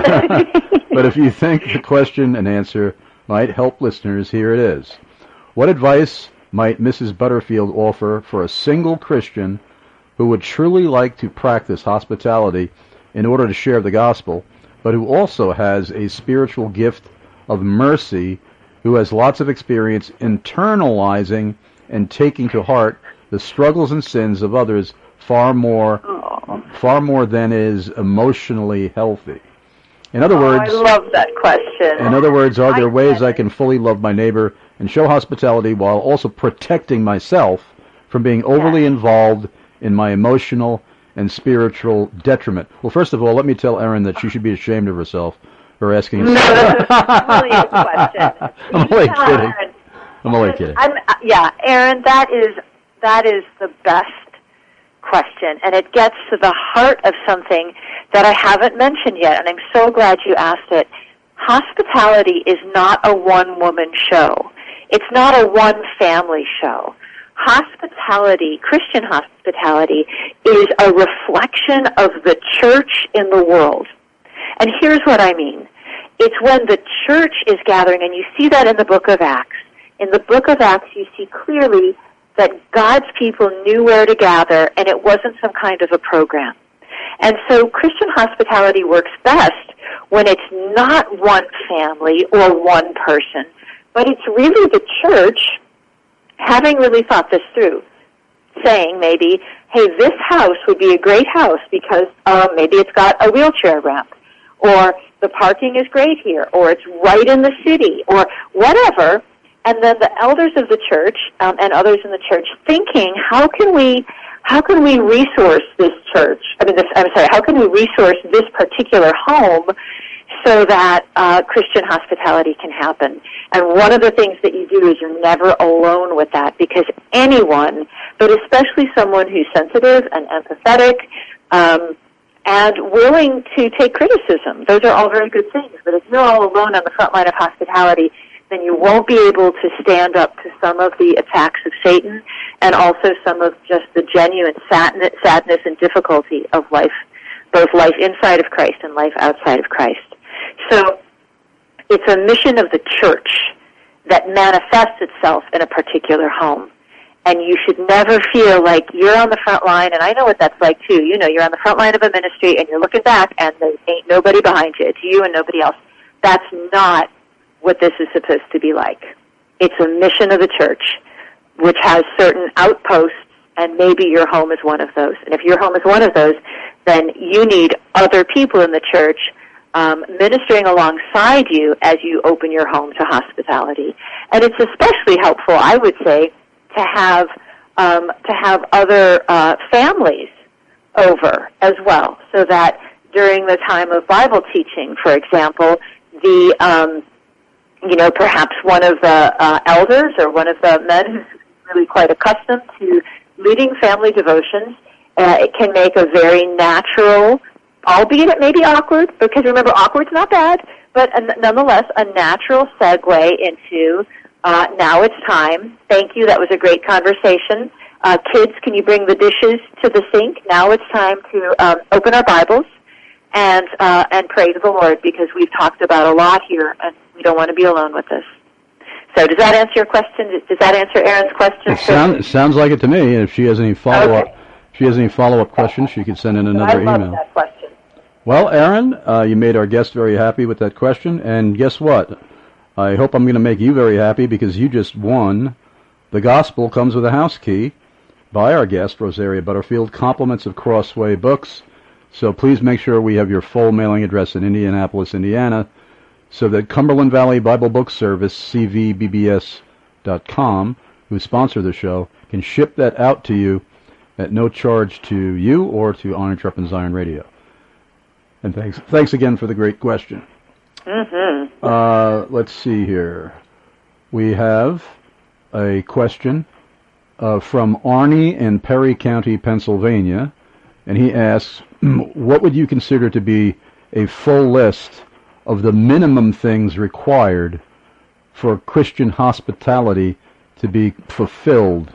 but if you think the question and answer might help listeners, here it is. What advice might Missus Butterfield offer for a single Christian who would truly like to practice hospitality in order to share the gospel, but who also has a spiritual gift of mercy, who has lots of experience internalizing and taking to heart the struggles and sins of others far more, Aww. far more than is emotionally healthy?" In other
oh,
words,
I love that question.
In other words, are there
I
ways I can fully love my neighbor and show hospitality while also protecting myself from being overly yes. involved in my emotional and spiritual detriment? Well, first of all, let me tell Erin that she should be ashamed of herself for asking.
No, that's a brilliant question.
I'm only kidding. I'm only kidding.
I'm, uh, yeah, Erin, that is that is the best question, and it gets to the heart of something that I haven't mentioned yet, and I'm so glad you asked it. Hospitality is not a one-woman show. It's not a one-family show. Hospitality, Christian hospitality, is a reflection of the church in the world. And here's what I mean. It's when the church is gathering, and you see that in the book of Acts. In the book of Acts, you see clearly that God's people knew where to gather, and it wasn't some kind of a program. And so Christian hospitality works best when it's not one family or one person, but it's really the church having really thought this through, saying maybe, hey, this house would be a great house because uh, maybe it's got a wheelchair ramp, or the parking is great here, or it's right in the city, or whatever. And then the elders of the church um, and others in the church thinking, how can we, how can we resource this church? I mean, this, I'm sorry, how can we resource this particular home so that uh, Christian hospitality can happen? And one of the things that you do is you're never alone with that, because anyone, but especially someone who's sensitive and empathetic um, and willing to take criticism, those are all very good things. But if you're all alone on the front line of hospitality, then you won't be able to stand up to some of the attacks of Satan and also some of just the genuine sadness and difficulty of life, both life inside of Christ and life outside of Christ. So it's a mission of the church that manifests itself in a particular home. And you should never feel like you're on the front line, and I know what that's like too. You know, you're on the front line of a ministry and you're looking back and there ain't nobody behind you. It's you and nobody else. That's not what this is supposed to be like. It's a mission of the church, which has certain outposts, and maybe your home is one of those. And if your home is one of those, then you need other people in the church um, ministering alongside you as you open your home to hospitality. And it's especially helpful, I would say, to have um, to have other uh, families over as well, so that during the time of Bible teaching, for example, the um, you know, perhaps one of the uh, elders or one of the men who's really quite accustomed to leading family devotions, uh, it can make a very natural albeit it may be awkward, because remember, awkward's not bad, but uh, nonetheless, a natural segue into uh, now it's time. Thank you. That was a great conversation. Uh, kids, can you bring the dishes to the sink? Now it's time to um, open our Bibles and uh, and pray to the Lord, because we've talked about a lot here, and we don't want to be alone with this. So does that answer your question? Does that answer Aaron's question?
It sound, sounds like it to me. If she has any follow-up,
okay.
if she has any follow-up questions, she could send in another
I love
email.
that question.
Well, Aaron, uh, you made our guest very happy with that question, and guess what? I hope I'm going to make you very happy, because you just won The Gospel Comes with a House Key by our guest, Rosaria Butterfield, compliments of Crossway Books. So please make sure we have your full mailing address in Indianapolis, Indiana, so that Cumberland Valley Bible Book Service, C V B B S dot com, who sponsor the show, can ship that out to you at no charge to you or to Iron Sharpens Iron Radio. And thanks thanks again for the great question.
Mm-hmm.
Uh, let's see here. We have a question uh, from Arnie in Perry County, Pennsylvania, and he asks, what would you consider to be a full list of the minimum things required for Christian hospitality to be fulfilled?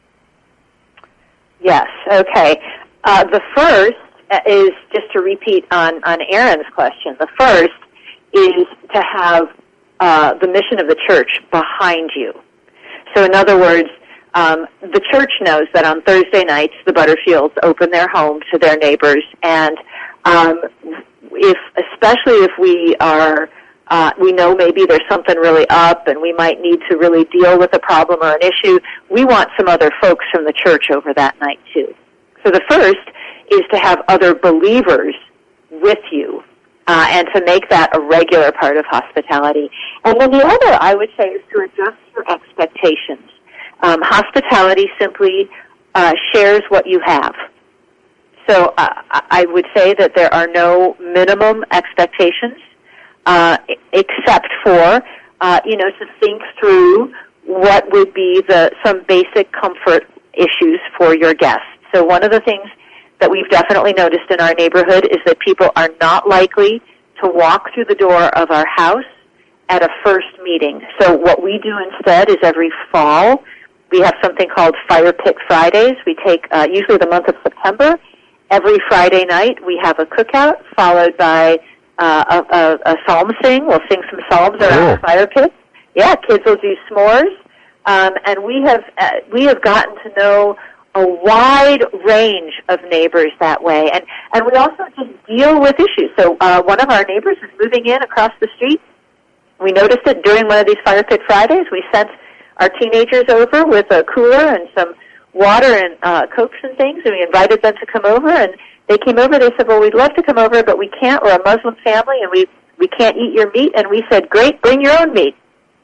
Yes, okay. Uh, the first is, just to repeat on, on Aaron's question, the first is to have uh, the mission of the church behind you. So in other words, um, the church knows that on Thursday nights the Butterfields open their home to their neighbors, and um, if, especially if we are, uh, we know maybe there's something really up and we might need to really deal with a problem or an issue, we want some other folks from the church over that night too. So the first is to have other believers with you, uh, and to make that a regular part of hospitality. And then the other, I would say, is to adjust your expectations. Um, hospitality simply uh, shares what you have. So uh, I would say that there are no minimum expectations, uh, except for, uh, you know, to think through what would be the some basic comfort issues for your guests. So one of the things that we've definitely noticed in our neighborhood is that people are not likely to walk through the door of our house at a first meeting. So what we do instead is every fall, we have something called Fire Pit Fridays. We take, uh, usually the month of September, every Friday night we have a cookout followed by uh, a, a, a psalm sing. We'll sing some psalms around
Cool.
the fire pit. Yeah, kids will do s'mores. Um, and we have uh, we have gotten to know a wide range of neighbors that way. And, and we also just deal with issues. So uh, one of our neighbors is moving in across the street. We noticed it during one of these Fire Pit Fridays. We sent our teenagers over with a cooler and some water and uh, Cokes and things, and we invited them to come over. And they came over. They said, well, we'd love to come over, but we can't. We're a Muslim family, and we, we can't eat your meat. And we said, great, bring your own meat.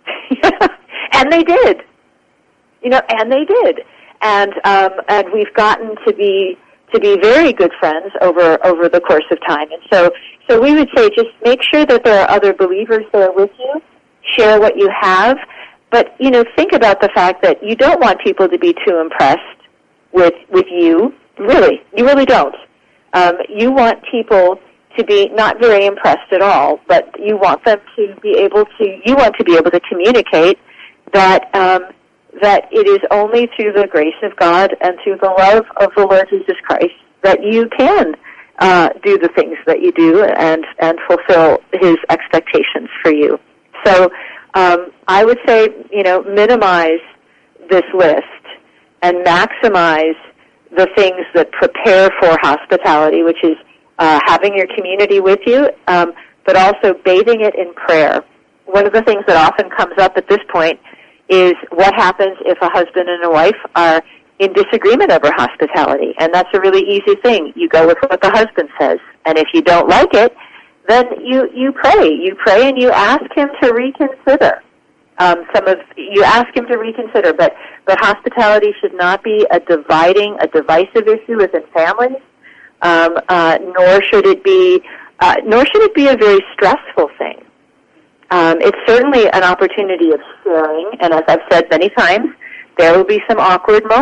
And they did. You know, and they did. And um, and we've gotten to be to be very good friends over over the course of time. And so so we would say just make sure that there are other believers there with you. Share what you have, but you know think about the fact that you don't want people to be too impressed with with you. Really, you really don't. Um, you want people to be not very impressed at all, but you want them to be able to. You want to be able to communicate that. Um, that it is only through the grace of God and through the love of the Lord Jesus Christ that you can uh, do the things that you do and, and fulfill His expectations for you. So um, I would say, you know, minimize this list and maximize the things that prepare for hospitality, which is uh, having your community with you, um, but also bathing it in prayer. One of the things that often comes up at this point is what happens if a husband and a wife are in disagreement over hospitality. And that's a really easy thing. You go with what the husband says. And if you don't like it, then you, you pray. You pray and you ask him to reconsider. Um, some of you ask him to reconsider, but, but hospitality should not be a dividing, a divisive issue within families, um, uh, nor should it be, uh, nor should it be a very stressful thing. Um, it's certainly an opportunity of sharing, and as I've said many times, there will be some awkward moments.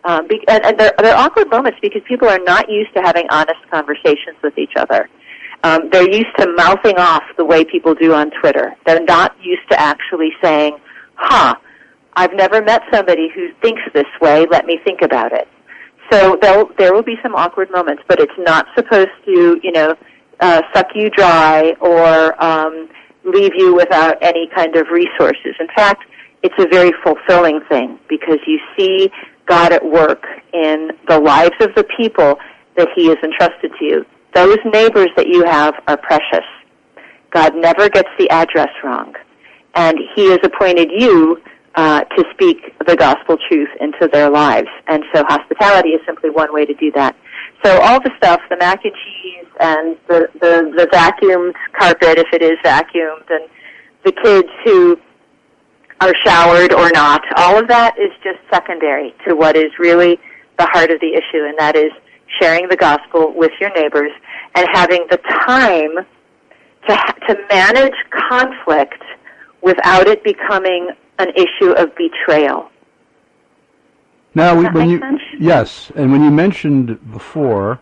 Um, be, and and they're, they're awkward moments because people are not used to having honest conversations with each other. Um, they're used to mouthing off the way people do on Twitter. They're not used to actually saying, huh, I've never met somebody who thinks this way. Let me think about it. So there will be some awkward moments, but it's not supposed to, you know, uh, suck you dry or um, leave you without any kind of resources. In fact, it's a very fulfilling thing because you see God at work in the lives of the people that He has entrusted to you. Those neighbors that you have are precious. God never gets the address wrong. And He has appointed you uh, to speak the gospel truth into their lives. And so hospitality is simply one way to do that. So all the stuff, the mac and cheese and the, the, the vacuumed carpet, if it is vacuumed, and the kids who are showered or not, all of that is just secondary to what is really the heart of the issue, and that is sharing the gospel with your neighbors and having the time to to manage conflict without it becoming an issue of betrayal.
Now, we, when you sense? Yes, and when you mentioned before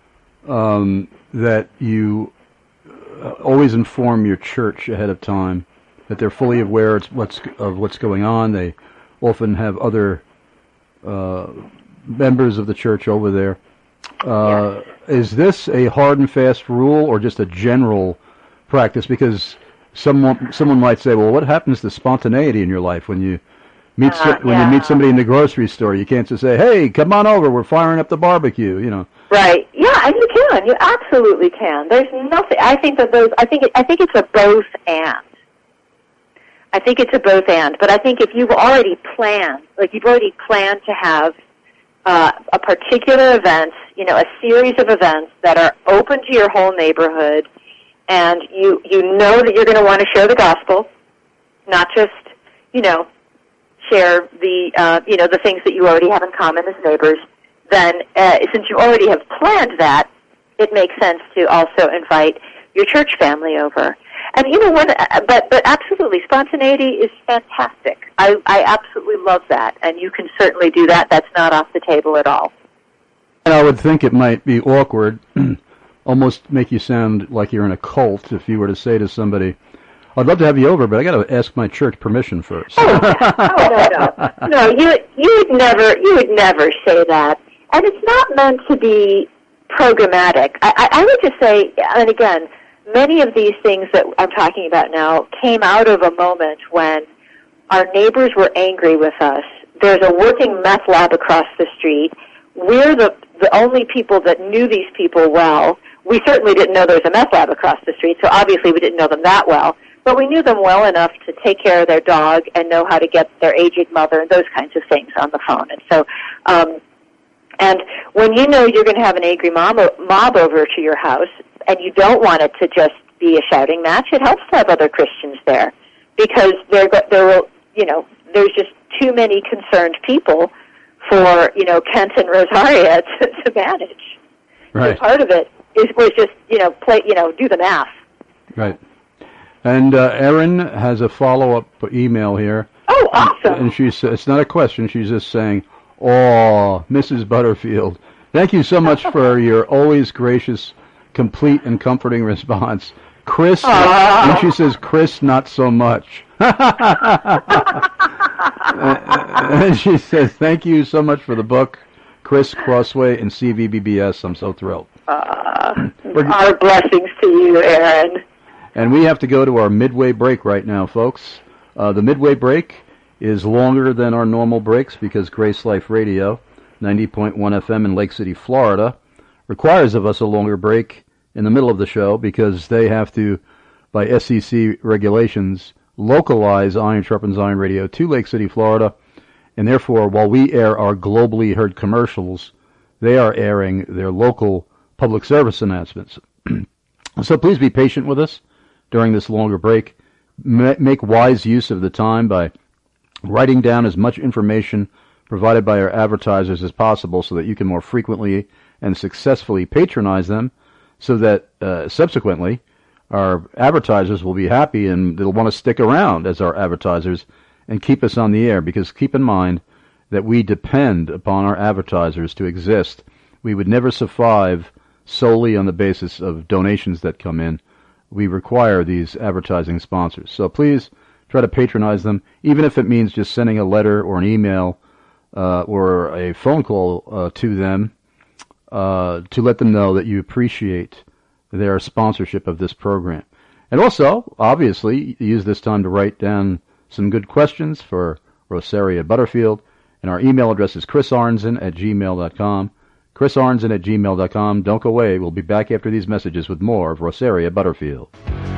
um, that you uh, always inform your church ahead of time, that they're fully aware of what's of what's going on. They often have other uh, members of the church over there. Uh, yes. Is this a hard and fast rule or just a general practice? Because someone someone might say, well, what happens to spontaneity in your life when you meet uh, so, when yeah. you meet somebody in the grocery store? You can't just say, hey, come on over, we're firing up the barbecue, you know.
Right. Yeah, and you can. You absolutely can. There's nothing. I think that those. I think. It, I think it's a both and. I think it's a both and. But I think if you've already planned, like you've already planned to have uh, a particular event, you know, a series of events that are open to your whole neighborhood, and you you know that you're going to want to share the gospel, not just, you know, share the uh, you know the things that you already have in common as neighbors. Then, uh, since you already have planned that, it makes sense to also invite your church family over. And you know what? But but absolutely, spontaneity is fantastic. I I absolutely love that, and you can certainly do that. That's not off the table at all.
And I would think it might be awkward, almost make you sound like you're in a cult if you were to say to somebody, I'd love to have you over, but I got to ask my church permission first.
Oh, oh no, no, no! You you would never you would never say that, and it's not meant to be programmatic. I, I, I would just say, and again, many of these things that I'm talking about now came out of a moment when our neighbors were angry with us. There's a working meth lab across the street. We're the the only people that knew these people well. We certainly didn't know there was a meth lab across the street, so obviously we didn't know them that well. But we knew them well enough to take care of their dog and know how to get their aged mother and those kinds of things on the phone. And so, um, and when you know you're going to have an angry mob, mob over to your house, and you don't want it to just be a shouting match, it helps to have other Christians there, because there, there will, you know, there's just too many concerned people for, you know, Kent and Rosaria to, to manage.
Right.
So part of it is was just, you know, play, you know, do the math.
Right. And uh, Erin has a follow-up email here.
Oh, awesome!
And, and she says it's not a question. She's just saying, "Oh, Missus Butterfield, thank you so much for your always gracious, complete, and comforting response." Chris, Aww. And she says, "Chris, not so much." And she says, "Thank you so much for the book, Chris Crossway and C V B B S. I'm so thrilled."
Uh, our blessings to you, Erin.
And we have to go to our midway break right now, folks. Uh, the midway break is longer than our normal breaks because Grace Life Radio, ninety point one F M in Lake City, Florida, requires of us a longer break in the middle of the show because they have to, by S E C regulations, localize Iron Sharpens Iron Radio to Lake City, Florida. And therefore, while we air our globally heard commercials, they are airing their local public service announcements. So please be patient with us during this longer break. Make wise use of the time by writing down as much information provided by our advertisers as possible so that you can more frequently and successfully patronize them, so that uh, subsequently our advertisers will be happy and they'll want to stick around as our advertisers and keep us on the air. Because keep in mind, that we depend upon our advertisers to exist. We would never survive solely on the basis of donations that come in. We require these advertising sponsors. So please try to patronize them, even if it means just sending a letter or an email uh, or a phone call uh, to them uh, to let them know that you appreciate their sponsorship of this program. And also, obviously, use this time to write down some good questions for Rosaria Butterfield. And our email address is chris arnzen at gmail dot com. chris arnzen at gmail dot com. Don't go away. We'll be back after these messages with more of Rosaria Butterfield.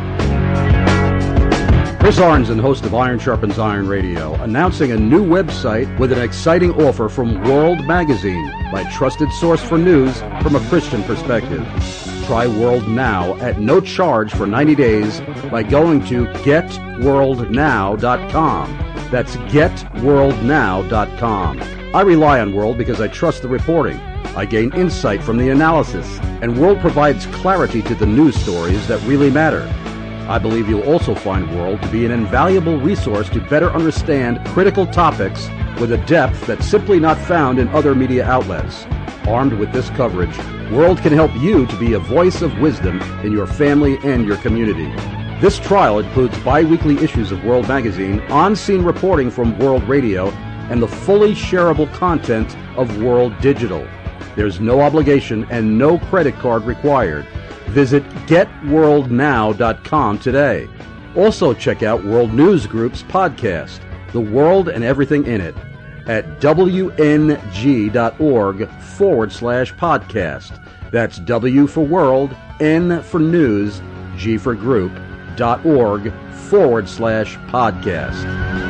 Chris Arnzen, host of Iron Sharpens Iron Radio, announcing a new website with an exciting offer from World Magazine, my trusted source for news from a Christian perspective. Try World Now at no charge for ninety days by going to get world now dot com. That's get world now dot com. I rely on World because I trust the reporting. I gain insight from the analysis, and World provides clarity to the news stories that really matter. I believe you'll also find World to be an invaluable resource to better understand critical topics with a depth that's simply not found in other media outlets. Armed with this coverage, World can help you to be a voice of wisdom in your family and your community. This trial includes bi-weekly issues of World Magazine, on-scene reporting from World Radio, and the fully shareable content of World Digital. There's no obligation and no credit card required. Visit get world now dot com today. Also check out World News Group's podcast, The World and Everything in It, at W N G dot org forward slash podcast. That's W for World, N for News, G for Group, dot org forward slash podcast.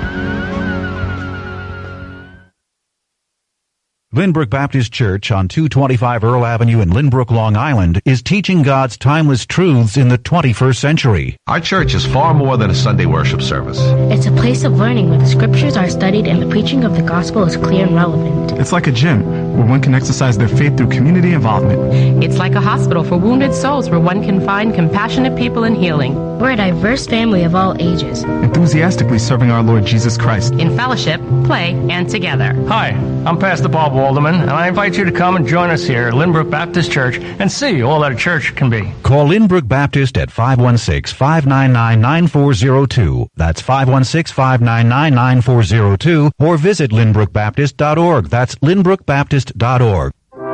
Lynbrook Baptist Church on two twenty-five Earl Avenue in Lynbrook, Long Island is teaching God's timeless truths in the twenty-first century.
Our church is far more than a Sunday worship service.
It's a place of learning where the scriptures are studied and the preaching of the gospel is clear and relevant.
It's like a gym where one can exercise their faith through community involvement.
It's like a hospital for wounded souls where one can find compassionate people and healing.
We're a diverse family of all ages,
enthusiastically serving our Lord Jesus Christ
in fellowship, play, and together.
Hi, I'm Pastor Bob Walderman, and I invite you to come and join us here at Lynbrook Baptist Church and see all that a church can be.
Call Lynbrook Baptist at five one six, five nine nine, nine four zero two. That's five one six, five nine nine, nine four zero two, or visit lynbrook baptist dot org. That's lynbrook baptist dot org.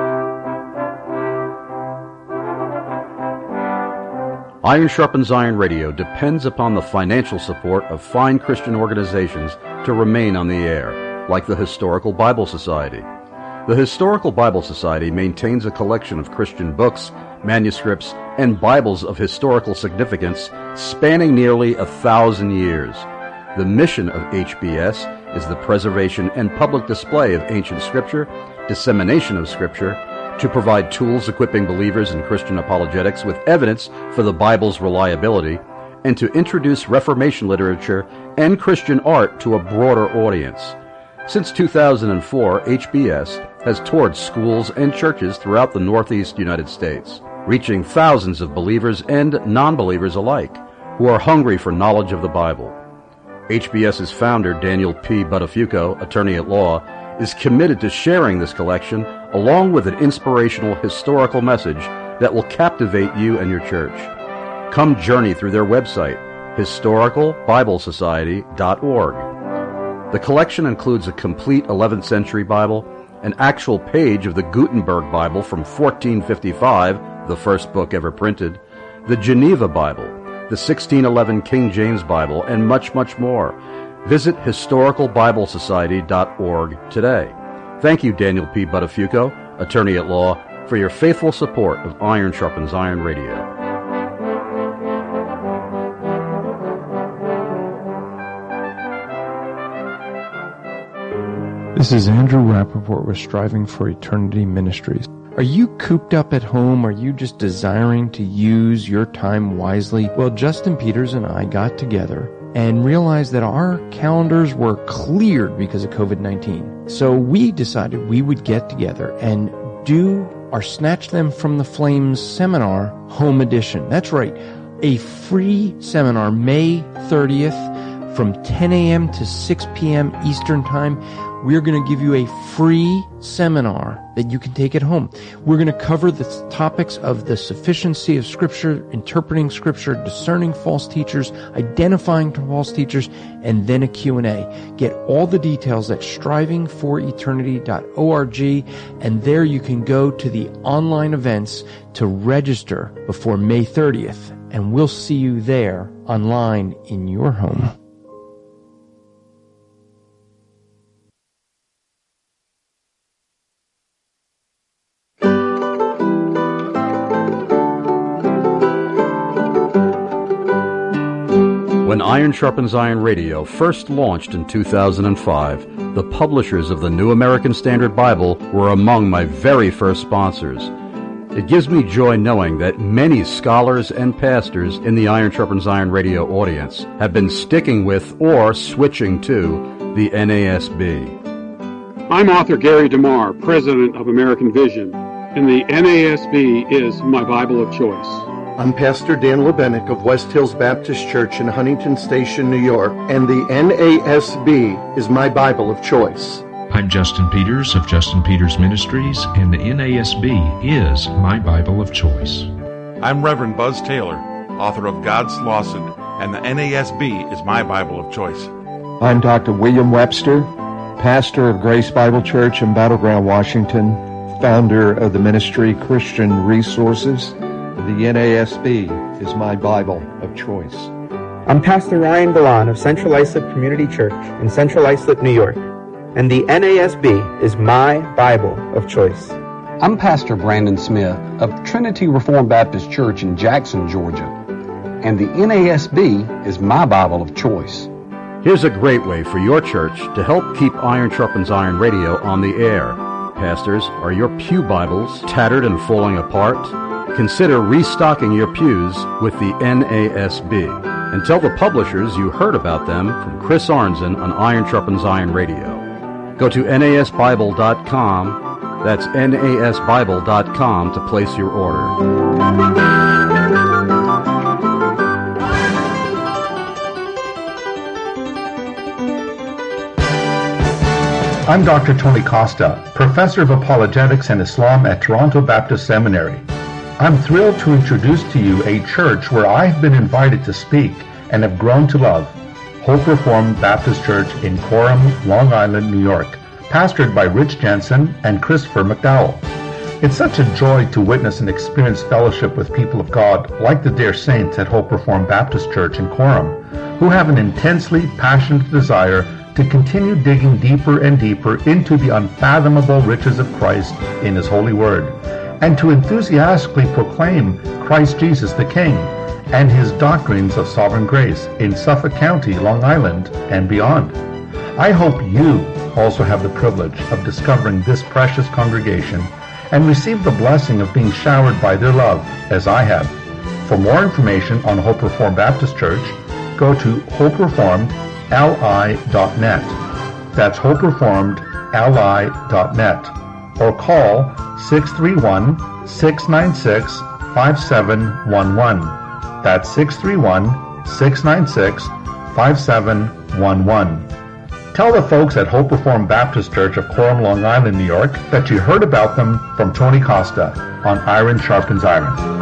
Iron Sharpens Iron Radio depends upon the financial support of fine Christian organizations to remain on the air, like the Historical Bible Society. The Historical Bible Society maintains a collection of Christian books, manuscripts, and Bibles of historical significance spanning nearly a thousand years. The mission of H B S is the preservation and public display of ancient Scripture, dissemination of Scripture, to provide tools equipping believers in Christian apologetics with evidence for the Bible's reliability, and to introduce Reformation literature and Christian art to a broader audience. Since two thousand four, H B S has toured schools and churches throughout the Northeast United States, reaching thousands of believers and non-believers alike who are hungry for knowledge of the Bible. HBS's founder, Daniel P. Buttafuoco, attorney at law, is committed to sharing this collection along with an inspirational historical message that will captivate you and your church. Come journey through their website, historical bible society dot org. The collection includes a complete eleventh century Bible, an actual page of the Gutenberg Bible from fourteen fifty-five, the first book ever printed, the Geneva Bible, the sixteen eleven King James Bible, and much, much more. Visit historical bible society dot org today. Thank you, Daniel P. Buttafuoco, attorney at law, for your faithful support of Iron Sharpens Iron Radio.
This is Andrew Rappaport with Striving for Eternity Ministries. Are you cooped up at home? Are you just desiring to use your time wisely? Well, Justin Peters and I got together and realized that our calendars were cleared because of covid nineteen. So we decided we would get together and do our Snatch Them from the Flames seminar home edition. That's right, a free seminar May thirtieth from ten a.m. to six p.m. Eastern Time. we're going to give you a free seminar that you can take at home. We're going to cover the topics of the sufficiency of Scripture, interpreting Scripture, discerning false teachers, identifying false teachers, and then a Q and A. Get all the details at striving for eternity dot org, and there you can go to the online events to register before May thirtieth, and we'll see you there online in your home.
When Iron Sharpens Iron Radio first launched in two thousand five, the publishers of the New American Standard Bible were among my very first sponsors. It gives me joy knowing that many scholars and pastors in the Iron Sharpens Iron Radio audience have been sticking with or switching to the N A S B.
I'm author Gary DeMar, president of American Vision, and the N A S B is my Bible of choice.
I'm Pastor Dan Lebenik of West Hills Baptist Church in Huntington Station, New York, and the N A S B is my Bible of choice.
I'm Justin Peters of Justin Peters Ministries, and the N A S B is my Bible of choice.
I'm Reverend Buzz Taylor, author of God's Lawson, and the N A S B is my Bible of choice.
I'm Doctor William Webster, pastor of Grace Bible Church in Battleground, Washington, founder of the ministry Christian Resources. The N A S B is my Bible of choice.
I'm Pastor Ryan Galan of Central Islip Community Church in Central Islip, New York, and the N A S B is my Bible of choice.
I'm Pastor Brandon Smith of Trinity Reformed Baptist Church in Jackson, Georgia, and the N A S B is my Bible of choice.
Here's a great way for your church to help keep Iron Sharpens Iron Radio on the air. Pastors, are your pew Bibles tattered and falling apart? Consider restocking your pews with the N A S B. And tell the publishers you heard about them from Chris Arnzen on Iron Sharpens Iron Radio. Go to N A S Bible dot com. That's N A S Bible dot com to place your order.
I'm Doctor Tony Costa, Professor of Apologetics and Islam at Toronto Baptist Seminary. I'm thrilled to introduce to you a church where I've been invited to speak and have grown to love, Hope Reformed Baptist Church in Coram, Long Island, New York, pastored by Rich Jensen and Christopher McDowell. It's such a joy to witness and experience fellowship with people of God like the dear saints at Hope Reformed Baptist Church in Coram, who have an intensely passionate desire to continue digging deeper and deeper into the unfathomable riches of Christ in His holy word, and to enthusiastically proclaim Christ Jesus the King and His doctrines of sovereign grace in Suffolk County, Long Island, and beyond. I hope you also have the privilege of discovering this precious congregation and receive the blessing of being showered by their love, as I have. For more information on Hope Reformed Baptist Church, go to hope reformed l i dot net. That's hope reformed l i dot net. Or call six three one, six nine six, five seven one one. That's six three one, six nine six, five seven one one. Tell the folks at Hope Reformed Baptist Church of Coram, Long Island, New York, that you heard about them from Tony Costa on Iron Sharpens Iron.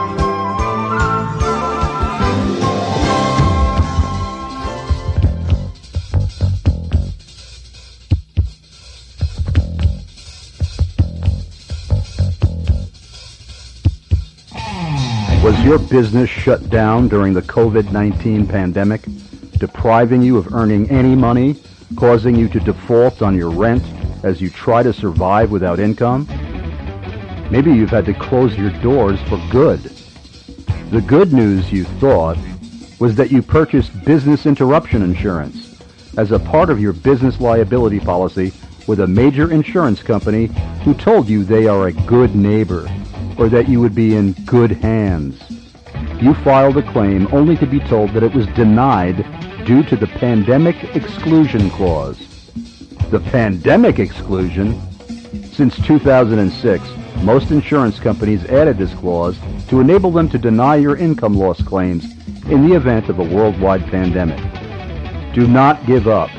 Was your business shut down during the covid nineteen pandemic, depriving you of earning any money, causing you to default on your rent as you try to survive without income? Maybe you've had to close your doors for good. The good news, you thought, was that you purchased business interruption insurance as a part of your business liability policy with a major insurance company who told you they are a good neighbor, or that you would be in good hands. You filed a claim only to be told that it was denied due to the Pandemic Exclusion Clause. The Pandemic Exclusion? Since two thousand six, most insurance companies added this clause to enable them to deny your income loss claims in the event of a worldwide pandemic. Do not give up.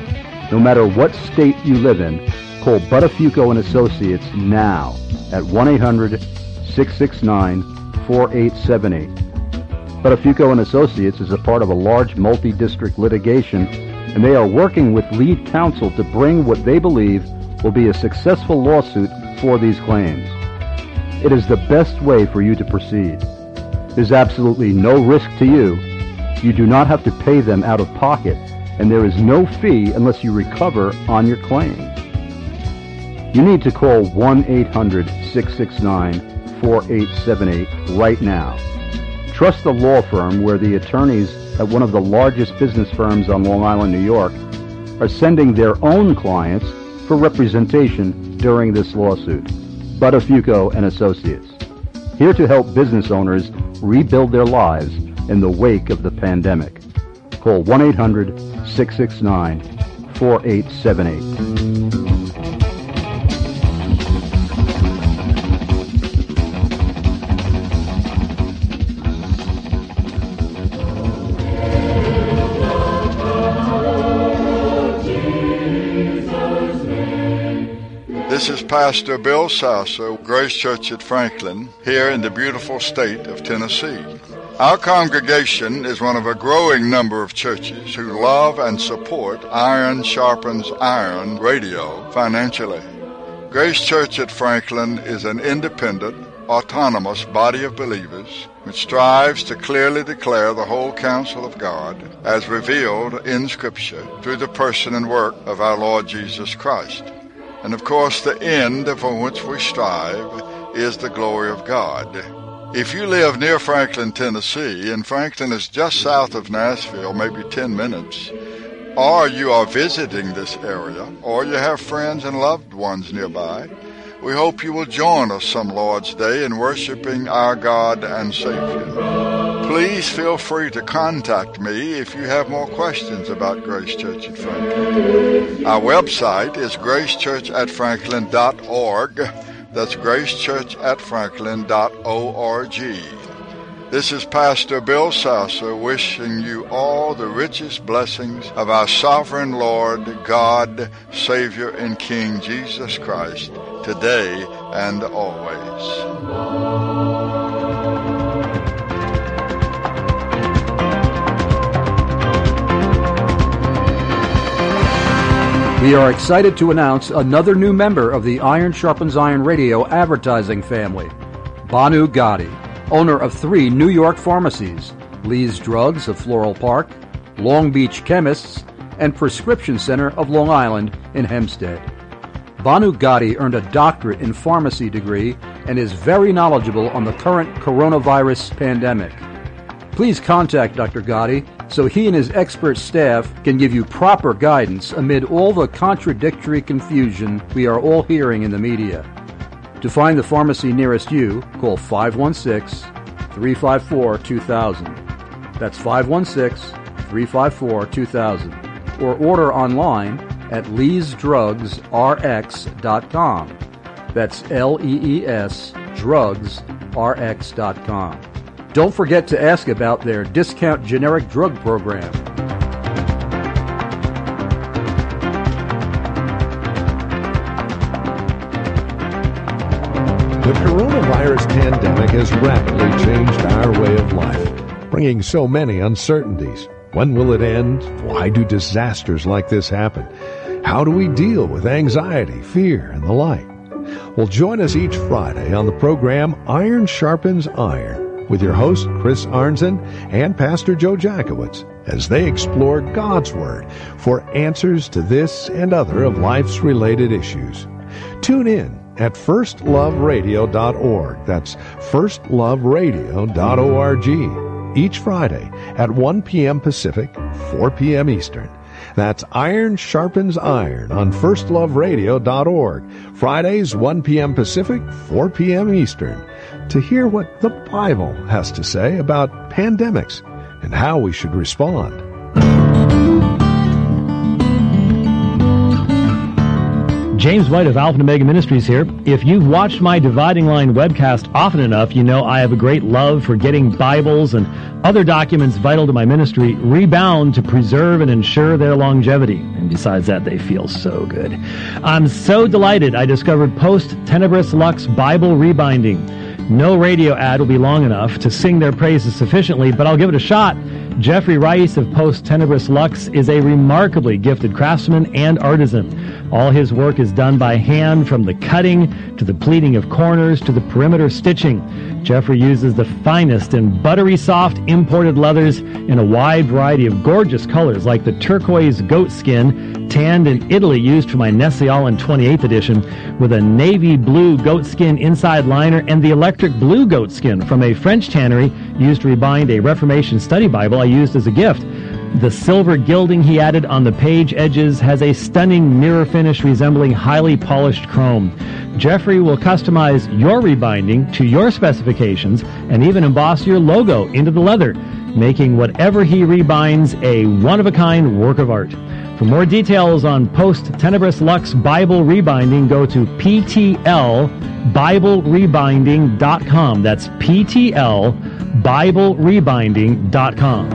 No matter what state you live in, call Buttafuoco and Associates now at one eight hundred six six nine four eight seven eight. Buttafuoco and Associates is a part of a large multi-district litigation, and they are working with lead counsel to bring what they believe will be a successful lawsuit for these claims. It is the best way for you to proceed. There's absolutely no risk to you. You do not have to pay them out of pocket, and there is no fee unless you recover on your claim. You need to call one eight hundred six six nine four eight seven eight right now. Trust the law firm where the attorneys at one of the largest business firms on Long Island, New York, are sending their own clients for representation during this lawsuit. Buttafuoco and Associates, here to help business owners rebuild their lives in the wake of the pandemic. Call one eight hundred six six nine four eight seven eight.
This is Pastor Bill Sasser, Grace Church at Franklin, here in the beautiful state of Tennessee. Our congregation is one of a growing number of churches who love and support Iron Sharpens Iron radio financially. Grace Church at Franklin is an independent, autonomous body of believers which strives to clearly declare the whole counsel of God as revealed in Scripture through the person and work of our Lord Jesus Christ. And of course, the end for which we strive is the glory of God. If you live near Franklin, Tennessee, and Franklin is just south of Nashville, maybe ten minutes, or you are visiting this area, or you have friends and loved ones nearby, we hope you will join us some Lord's Day in worshiping our God and Savior. Please feel free to contact me if you have more questions about Grace Church at Franklin. Our website is grace church at franklin dot org. That's grace church at franklin dot org. This is Pastor Bill Sasser wishing you all the richest blessings of our sovereign Lord, God, Savior, and King Jesus Christ, today and always.
We are excited to announce another new member of the Iron Sharpens Iron radio advertising family, Banu Gotti, owner of three New York pharmacies, Lee's Drugs of Floral Park, Long Beach Chemists, and Prescription Center of Long Island in Hempstead. Banu Gotti earned a doctorate in pharmacy degree and is very knowledgeable on the current coronavirus pandemic. Please contact Doctor Gotti so he and his expert staff can give you proper guidance amid all the contradictory confusion we are all hearing in the media. To find the pharmacy nearest you, call five one six, three five four, two thousand. That's five one six, three five four, two thousand. Or order online at lees drugs r x dot com. That's L E E S drugs r x dot com. Don't forget to ask about their discount generic drug program.
The coronavirus pandemic has rapidly changed our way of life, bringing so many uncertainties. When will it end? Why do disasters like this happen? How do we deal with anxiety, fear, and the like? Well, join us each Friday on the program Iron Sharpens Iron with your host, Chris Arnzen, and Pastor Joe Jackowitz, as they explore God's Word for answers to this and other of life's related issues. Tune in at first love radio dot org. That's first love radio dot org. Each Friday at one p.m. Pacific, four p.m. Eastern. That's Iron Sharpens Iron on first love radio dot org. Fridays, one p.m. Pacific, four p.m. Eastern. To hear what the Bible has to say about pandemics and how we should respond.
James White of Alpha and Omega Ministries here. If you've watched my Dividing Line webcast often enough, you know I have a great love for getting Bibles and other documents vital to my ministry rebound to preserve and ensure their longevity. And besides that, they feel so good. I'm so delighted I discovered Post Tenebris Lux Bible Rebinding. No radio ad will be long enough to sing their praises sufficiently, but I'll give it a shot. Jeffrey Rice of Post Tenebris Lux is a remarkably gifted craftsman and artisan. All his work is done by hand, from the cutting to the pleating of corners to the perimeter stitching. Jeffrey uses the finest and buttery soft imported leathers in a wide variety of gorgeous colors, like the turquoise goat skin tanned in Italy used for my Nestle-Aland twenty-eighth edition, with a navy blue goat skin inside liner, and the electric blue goat skin from a French tannery used to rebind a Reformation study Bible I used as a gift. The silver gilding he added on the page edges has a stunning mirror finish resembling highly polished chrome. Jeffrey will customize your rebinding to your specifications and even emboss your logo into the leather, making whatever he rebinds a one-of-a-kind work of art. For more details on Post Tenebris Lux Bible Rebinding, go to P T L Bible Rebinding dot com. That's P T L Bible Rebinding dot com.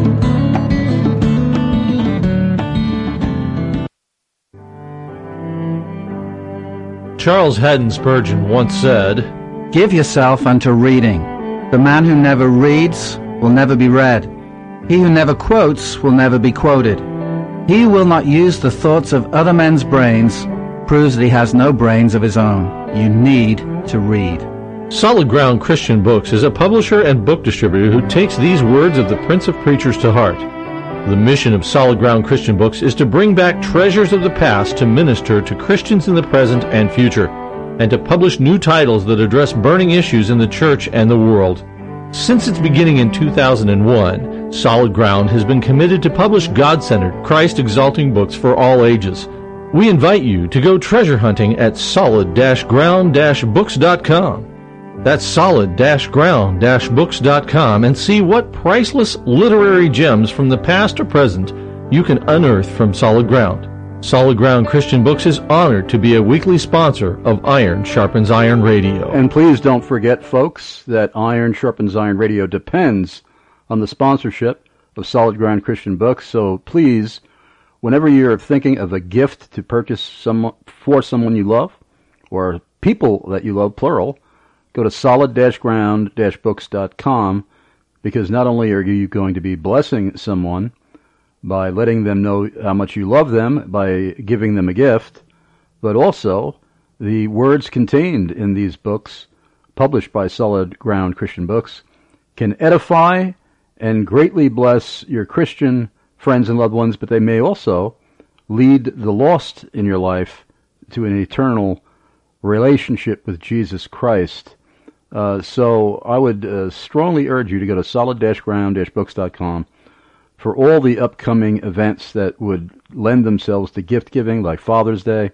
Charles Haddon Spurgeon once said,
"Give yourself unto reading. The man who never reads will never be read. He who never quotes will never be quoted. He who will not use the thoughts of other men's brains proves that he has no brains of his own. You need to read."
Solid Ground Christian Books is a publisher and book distributor who takes these words of the Prince of Preachers to heart. The mission of Solid Ground Christian Books is to bring back treasures of the past to minister to Christians in the present and future, and to publish new titles that address burning issues in the church and the world. Since its beginning in two thousand one, Solid Ground has been committed to publish God-centered, Christ-exalting books for all ages. We invite you to go treasure hunting at solid ground books dot com. That's solid ground books dot com, and see what priceless literary gems from the past or present you can unearth from Solid Ground. Solid Ground Christian Books is honored to be a weekly sponsor of Iron Sharpens Iron Radio.
And please don't forget, folks, that Iron Sharpens Iron Radio depends on the sponsorship of Solid Ground Christian Books. So please, whenever you're thinking of a gift to purchase some, for someone you love, or people that you love, plural, go to solid ground books dot com, because not only are you going to be blessing someone by letting them know how much you love them by giving them a gift, but also the words contained in these books, published by Solid Ground Christian Books, can edify and greatly bless your Christian friends and loved ones, but they may also lead the lost in your life to an eternal relationship with Jesus Christ. Uh, so I would uh, strongly urge you to go to solid ground books dot com for all the upcoming events that would lend themselves to gift giving, like Father's Day,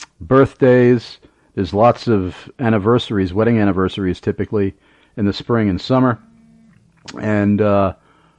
birthdays. There's lots of anniversaries, wedding anniversaries typically in the spring and summer. And uh,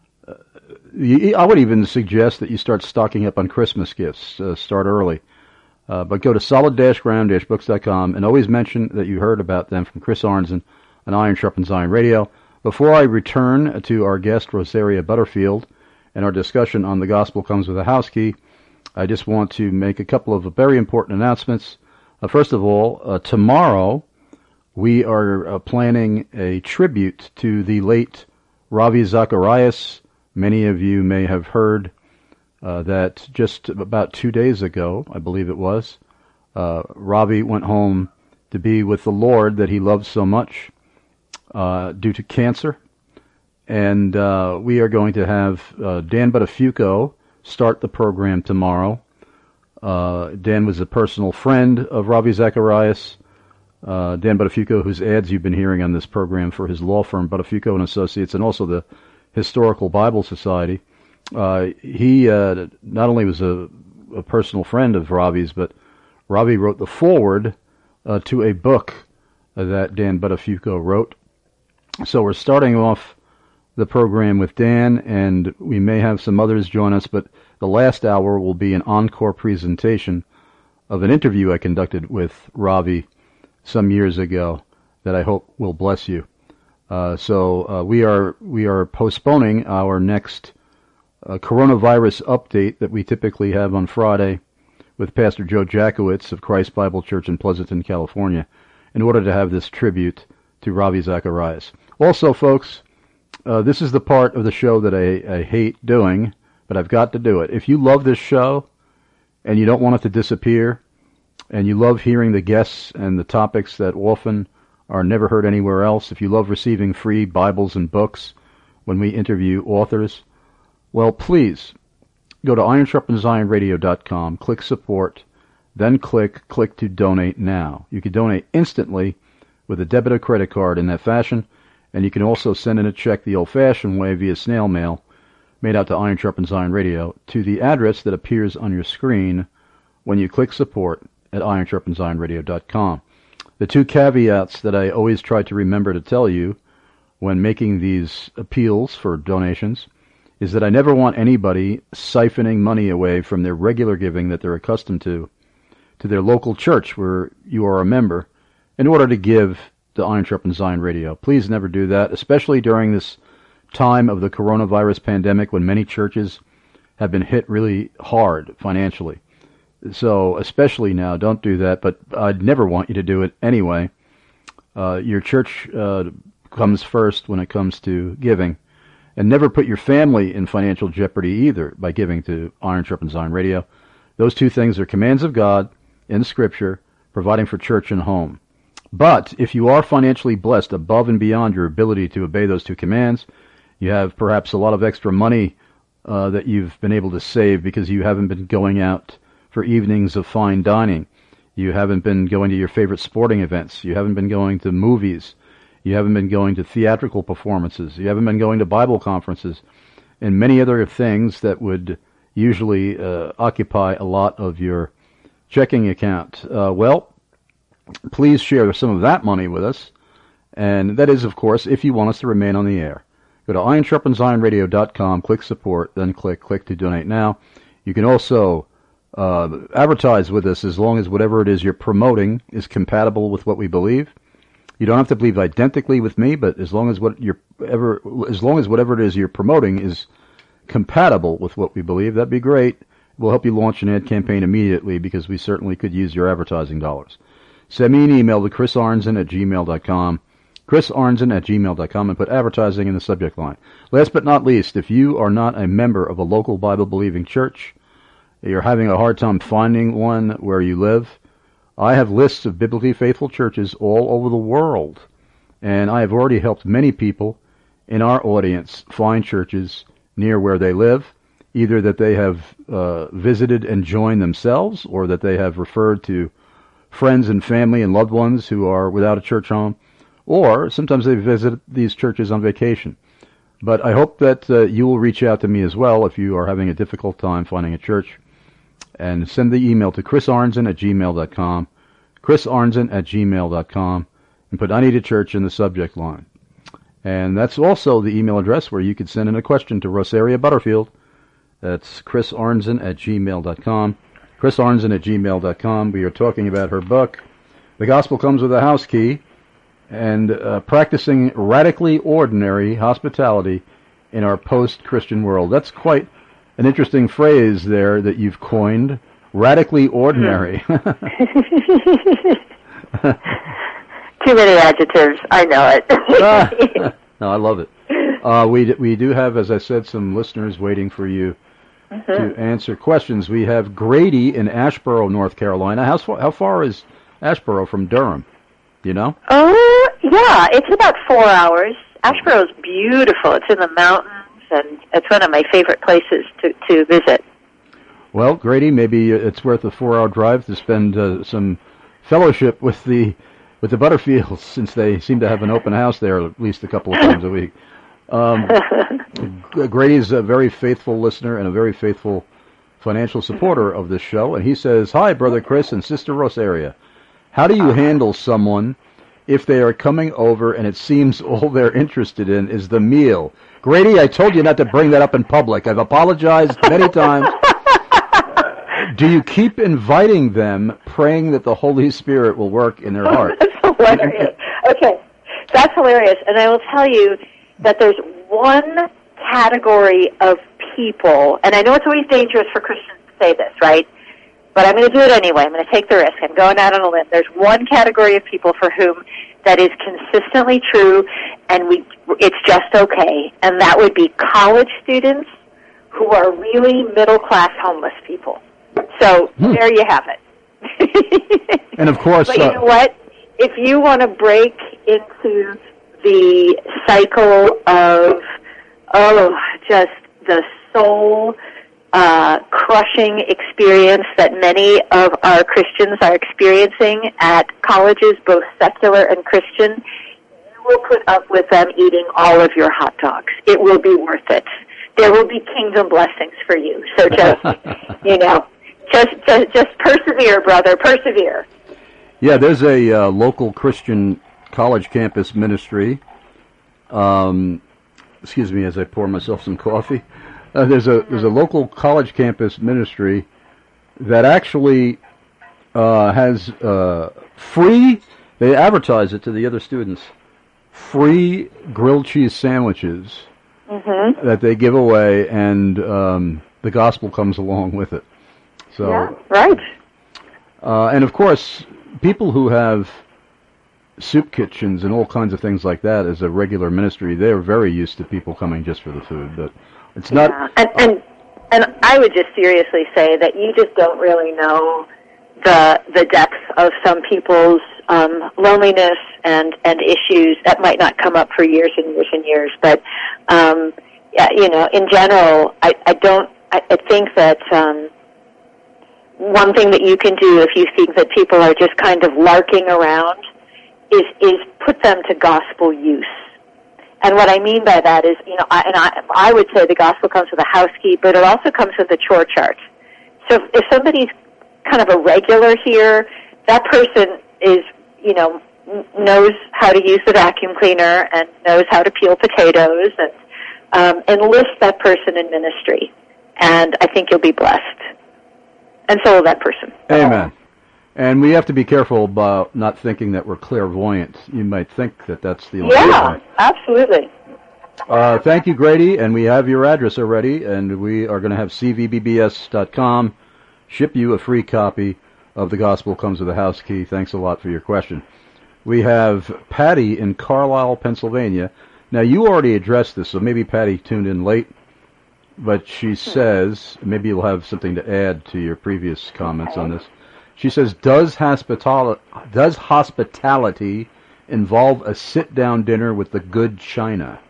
I would even suggest that you start stocking up on Christmas gifts. Uh, start early. Uh, but go to solid ground books dot com and always mention that you heard about them from Chris Arnzen on Iron Sharpens Iron Radio. Before I return to our guest, Rosaria Butterfield, and our discussion on The Gospel Comes with a House Key, I just want to make a couple of very important announcements. Uh, first of all, uh, tomorrow we are uh, planning a tribute to the late Ravi Zacharias. Many of you may have heard uh, that just about two days ago, I believe it was, uh, Ravi went home to be with the Lord that he loved so much uh, due to cancer. And uh, we are going to have uh, Dan Buttafuoco start the program tomorrow. Uh, Dan was a personal friend of Ravi Zacharias. Uh, Dan Buttafuoco, whose ads you've been hearing on this program for his law firm, Buttafuoco and Associates, and also the Historical Bible Society. Uh, he uh, not only was a, a personal friend of Ravi's, but Ravi wrote the foreword uh, to a book uh, that Dan Buttafuoco wrote. So we're starting off the program with Dan, and we may have some others join us, but the last hour will be an encore presentation of an interview I conducted with Ravi some years ago that I hope will bless you. Uh, so uh, we are we are postponing our next uh, coronavirus update that we typically have on Friday with Pastor Joe Jackowitz of Christ Bible Church in Pleasanton, California, in order to have this tribute to Ravi Zacharias. Also, folks, uh, this is the part of the show that I, I hate doing, but I've got to do it. If you love this show and you don't want it to disappear, and you love hearing the guests and the topics that often are never heard anywhere else, if you love receiving free Bibles and books when we interview authors, well, please go to iron sharpens iron radio dot com, click support, then click click to donate now. You can donate instantly with a debit or credit card in that fashion, and you can also send in a check the old-fashioned way via snail mail, made out to Iron Sharpens Iron Radio, to the address that appears on your screen when you click support at iron sharpens iron radio dot com. The two caveats that I always try to remember to tell you when making these appeals for donations is that I never want anybody siphoning money away from their regular giving that they're accustomed to, to their local church where you are a member, in order to give to Iron Sharpens Iron Radio. Please never do that, especially during this time of the coronavirus pandemic when many churches have been hit really hard financially. So especially now, don't do that, but I'd never want you to do it anyway. Uh, your church uh, comes first when it comes to giving. And never put your family in financial jeopardy either by giving to Iron Sharpens Iron Radio. Those two things are commands of God in Scripture, providing for church and home. But if you are financially blessed above and beyond your ability to obey those two commands, you have perhaps a lot of extra money uh, that you've been able to save because you haven't been going out for evenings of fine dining. You haven't been going to your favorite sporting events. You haven't been going to movies. You haven't been going to theatrical performances. You haven't been going to Bible conferences and many other things that would usually uh, occupy a lot of your checking account. Uh, well, please share some of that money with us. And that is, of course, if you want us to remain on the air. Go to iron sharpens iron radio dot com, click support, then click click to donate now. You can also uh, advertise with us as long as whatever it is you're promoting is compatible with what we believe. You don't have to believe identically with me, but as long as what you're ever, as long as whatever it is you're promoting is compatible with what we believe, that'd be great. We'll help you launch an ad campaign immediately because we certainly could use your advertising dollars. Send me an email to chris arnzen at gmail dot com, chris arnzen at gmail dot com, and put advertising in the subject line. Last but not least, if you are not a member of a local Bible-believing church, you're having a hard time finding one where you live, I have lists of biblically faithful churches all over the world, and I have already helped many people in our audience find churches near where they live, either that they have uh, visited and joined themselves, or that they have referred to friends and family and loved ones who are without a church home, or sometimes they visit these churches on vacation. But I hope that uh, you will reach out to me as well if you are having a difficult time finding a church, and send the email to chris arnzen at gmail dot com, chris arnzen at gmail dot com, and put I need a church in the subject line. And that's also the email address where you could send in a question to Rosaria Butterfield. That's chris arnzen at gmail dot com, chris arnzen at gmail dot com. We are talking about her book, The Gospel Comes with a House Key, and uh, practicing radically ordinary hospitality in our post-Christian world. That's quite an interesting phrase there that you've coined, radically ordinary.
Too many adjectives. I know it.
No, I love it. Uh, we we do have, as I said, some listeners waiting for you mm-hmm. to answer questions. We have Grady in Asheboro, North Carolina. How far, how far is Asheboro from Durham? Do you know?
Oh, yeah. It's about four hours. Asheboro's beautiful. It's in the mountains, and it's one of my favorite places to, to visit.
Well, Grady, maybe it's worth a four-hour drive to spend uh, some fellowship with the with the Butterfields, since they seem to have an open house there at least a couple of times a week. Um, Grady's a very faithful listener and a very faithful financial supporter of this show, and he says, "Hi, Brother Chris and Sister Rosaria. How do you handle someone if they are coming over and it seems all they're interested in is the meal?" Grady, I told you not to bring that up in public. I've apologized many times. do you keep inviting them, praying that the Holy Spirit will work in their heart?
That's hilarious. Okay, that's hilarious. And I will tell you that there's one category of people, and I know it's always dangerous for Christians to say this, right? But I'm going to do it anyway. I'm going to take the risk. I'm going out on a limb. There's one category of people for whom that is consistently true, and we it's just okay, and that would be college students who are really middle-class homeless people. So hmm. there you have it.
And of course...
But you
uh,
know what? If you want to break into the cycle of, oh, just the soul uh, crushing experience that many of our Christians are experiencing at colleges, both secular and Christian, you will put up with them eating all of your hot dogs. It will be worth it. There will be kingdom blessings for you. So just, you know, just, just just persevere, brother, persevere.
Yeah, there's a uh, local Christian college campus ministry. Um, excuse me as I pour myself some coffee. Uh, there's a there's a local college campus ministry that actually uh, has uh, free. They advertise it to the other students. Free grilled cheese sandwiches mm-hmm. that they give away, and um, the gospel comes along with it. So
yeah, right.
Uh, and of course, people who have soup kitchens and all kinds of things like that as a regular ministry, they're very used to people coming just for the food. But it's not.
Yeah. And, and and I would just seriously say that you just don't really know the the depth of some people's um, loneliness and and issues that might not come up for years and years and years. But um, yeah, you know, in general, I, I don't. I, I think that. Um, One thing that you can do if you think that people are just kind of larking around is is put them to gospel use. And what I mean by that is, you know, I, and I, I would say the gospel comes with a house key, but it also comes with a chore chart. So if, if somebody's kind of a regular here, that person is, you know, knows how to use the vacuum cleaner and knows how to peel potatoes, and um, enlist that person in ministry. And I think you'll be blessed. And so will that person.
Amen. And we have to be careful about not thinking that we're clairvoyant. You might think that that's the only
Yeah,
way.
absolutely.
Uh, thank you, Grady, and we have your address already, and we are going to have c v b b s dot com ship you a free copy of The Gospel Comes with a House Key. Thanks a lot for your question. We have Patty in Carlisle, Pennsylvania. Now, you already addressed this, so maybe Patty tuned in late. But she says, maybe you'll have something to add to your previous comments on this. She says, does hospitali- does hospitality involve a sit-down dinner with the good china?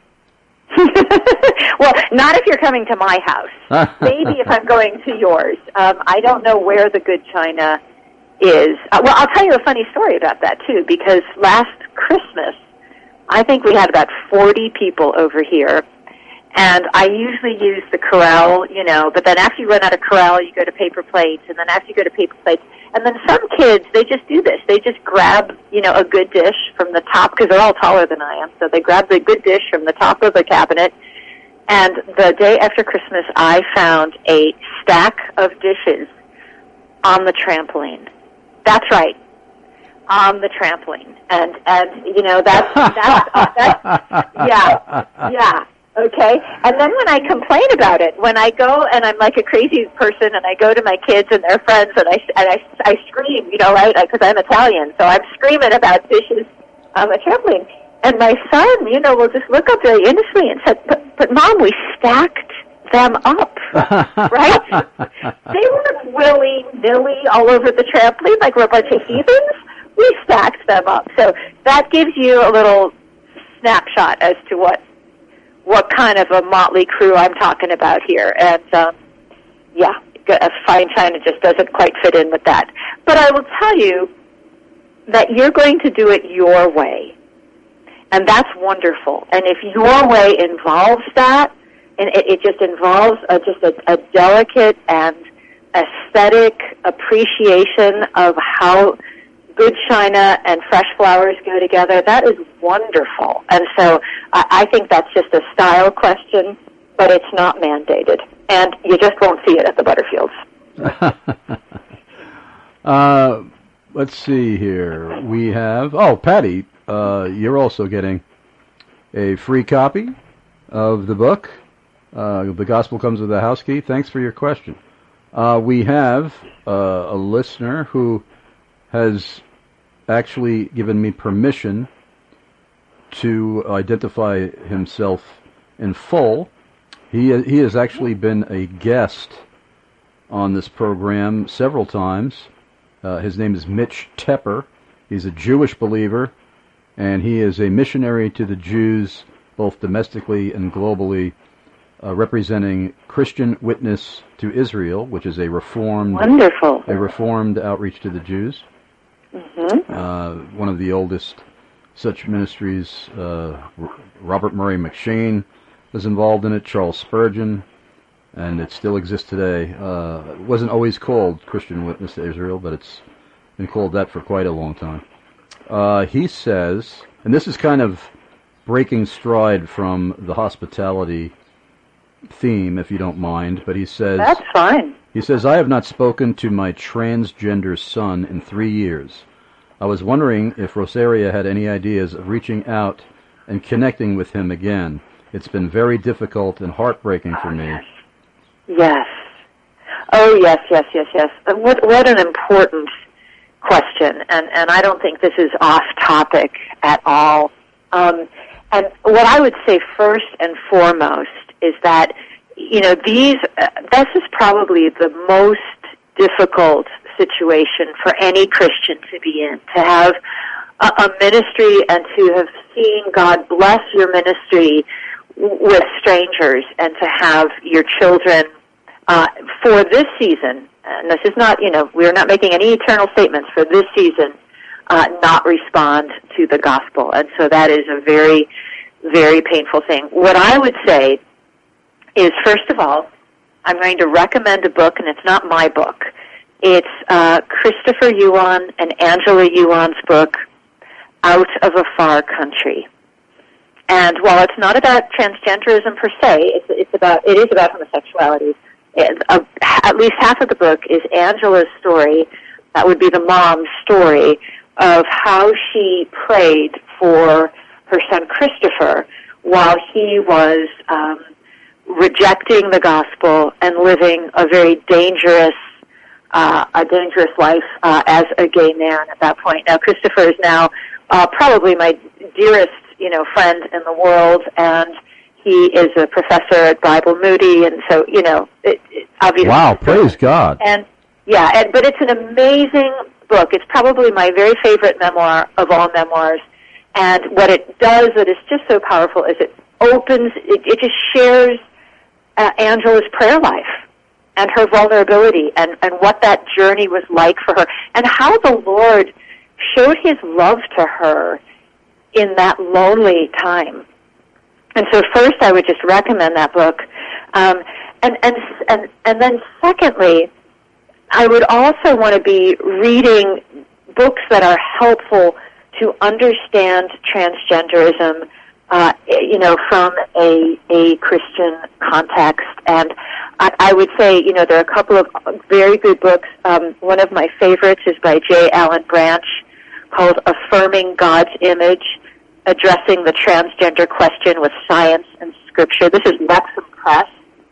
Well, not if you're coming to my house. Maybe if I'm going to yours. Um, I don't know where the good china is. Uh, well, I'll tell you a funny story about that, too, because last Christmas, I think we had about forty people over here. And I usually use the Corral, you know, but then after you run out of Corral, you go to paper plates, and then after you go to paper plates, and then some kids, they just do this. They just grab, you know, a good dish from the top, because they're all taller than I am, so they grab the good dish from the top of the cabinet, and the day after Christmas, I found a stack of dishes on the trampoline. That's right. On the trampoline. And, and you know, that's, that's, uh, that's yeah, yeah. Okay, and then when I complain about it, when I go and I'm like a crazy person, and I go to my kids and their friends, and I and I, I scream, you know, right? Because I'm Italian, so I'm screaming about dishes on the trampoline. And my son, you know, will just look up very innocently and said, "But, but Mom, we stacked them up, right? They weren't willy nilly all over the trampoline like we're a bunch of heathens. We stacked them up." So that gives you a little snapshot as to what. what kind of a motley crew I'm talking about here. And, um, yeah, a fine china just doesn't quite fit in with that. But I will tell you that you're going to do it your way. And that's wonderful. And if your way involves that, and it, it just involves a, just a, a delicate and aesthetic appreciation of how good china and fresh flowers go together, that is wonderful. And so I, I think that's just a style question, but it's not mandated. And you just won't see it at the Butterfields.
Uh, let's see here. We have, oh, Patty, uh, you're also getting a free copy of the book. Uh, the Gospel Comes with a House Key. Thanks for your question. Uh, we have uh, a listener who has actually given me permission to identify himself in full. He he has actually been a guest on this program several times. Uh, his name is Mitch Tepper. He's a Jewish believer, and he is a missionary to the Jews, both domestically and globally, uh, representing Christian Witness to Israel, which is a reformed,
wonderful,
a reformed outreach to the Jews.
Mm-hmm.
Uh, one of the oldest such ministries. Uh, Robert Murray McShane was involved in it. Charles Spurgeon. And it still exists today. Uh, it wasn't always called Christian Witness to Israel, but it's been called that for quite a long time. Uh, he says, and this is kind of breaking stride from the hospitality theme, if you don't mind, but he says...
That's fine.
He says, I have not spoken to my transgender son in three years. I was wondering if Rosaria had any ideas of reaching out and connecting with him again. It's been very difficult and heartbreaking for me.
Yes. Oh, yes, yes, yes, yes. What what an important question, and, and I don't think this is off topic at all. Um, and what I would say first and foremost is that, you know, these, uh, this is probably the most difficult situation for any Christian to be in, to have a, a ministry and to have seen God bless your ministry with strangers and to have your children uh, for this season, and this is not, you know, we're not making any eternal statements, for this season, uh, not respond to the gospel. And so that is a very, very painful thing. What I would say is, first of all, I'm going to recommend a book, and it's not my book. It's uh, Christopher Yuan and Angela Yuan's book, Out of a Far Country. And while it's not about transgenderism per se, it's, it's about, it is about homosexuality. It, uh, at least half of the book is Angela's story, that would be the mom's story, of how she prayed for her son Christopher while he was um, rejecting the gospel and living a very dangerous, uh, a dangerous life uh, as a gay man at that point. Now, Christopher is now uh, probably my dearest, you know, friend in the world, and he is a professor at Bible Moody, and so, you know, it, it obviously...
Wow, praise God.
And, yeah, and, but it's an amazing book. It's probably my very favorite memoir of all memoirs, and what it does that is just so powerful is it opens, it, it just shares uh, Angela's prayer life and her vulnerability and, and what that journey was like for her, and how the Lord showed his love to her in that lonely time. And so first I would just recommend that book. Um, and, and, and, and then secondly, I would also want to be reading books that are helpful to understand transgenderism, uh, you know, from a, a Christian context. And I, I would say, you know, there are a couple of very good books. Um, one of my favorites is by J. Allen Branch, called Affirming God's Image, Addressing the Transgender Question with Science and Scripture. This is Lexham Press.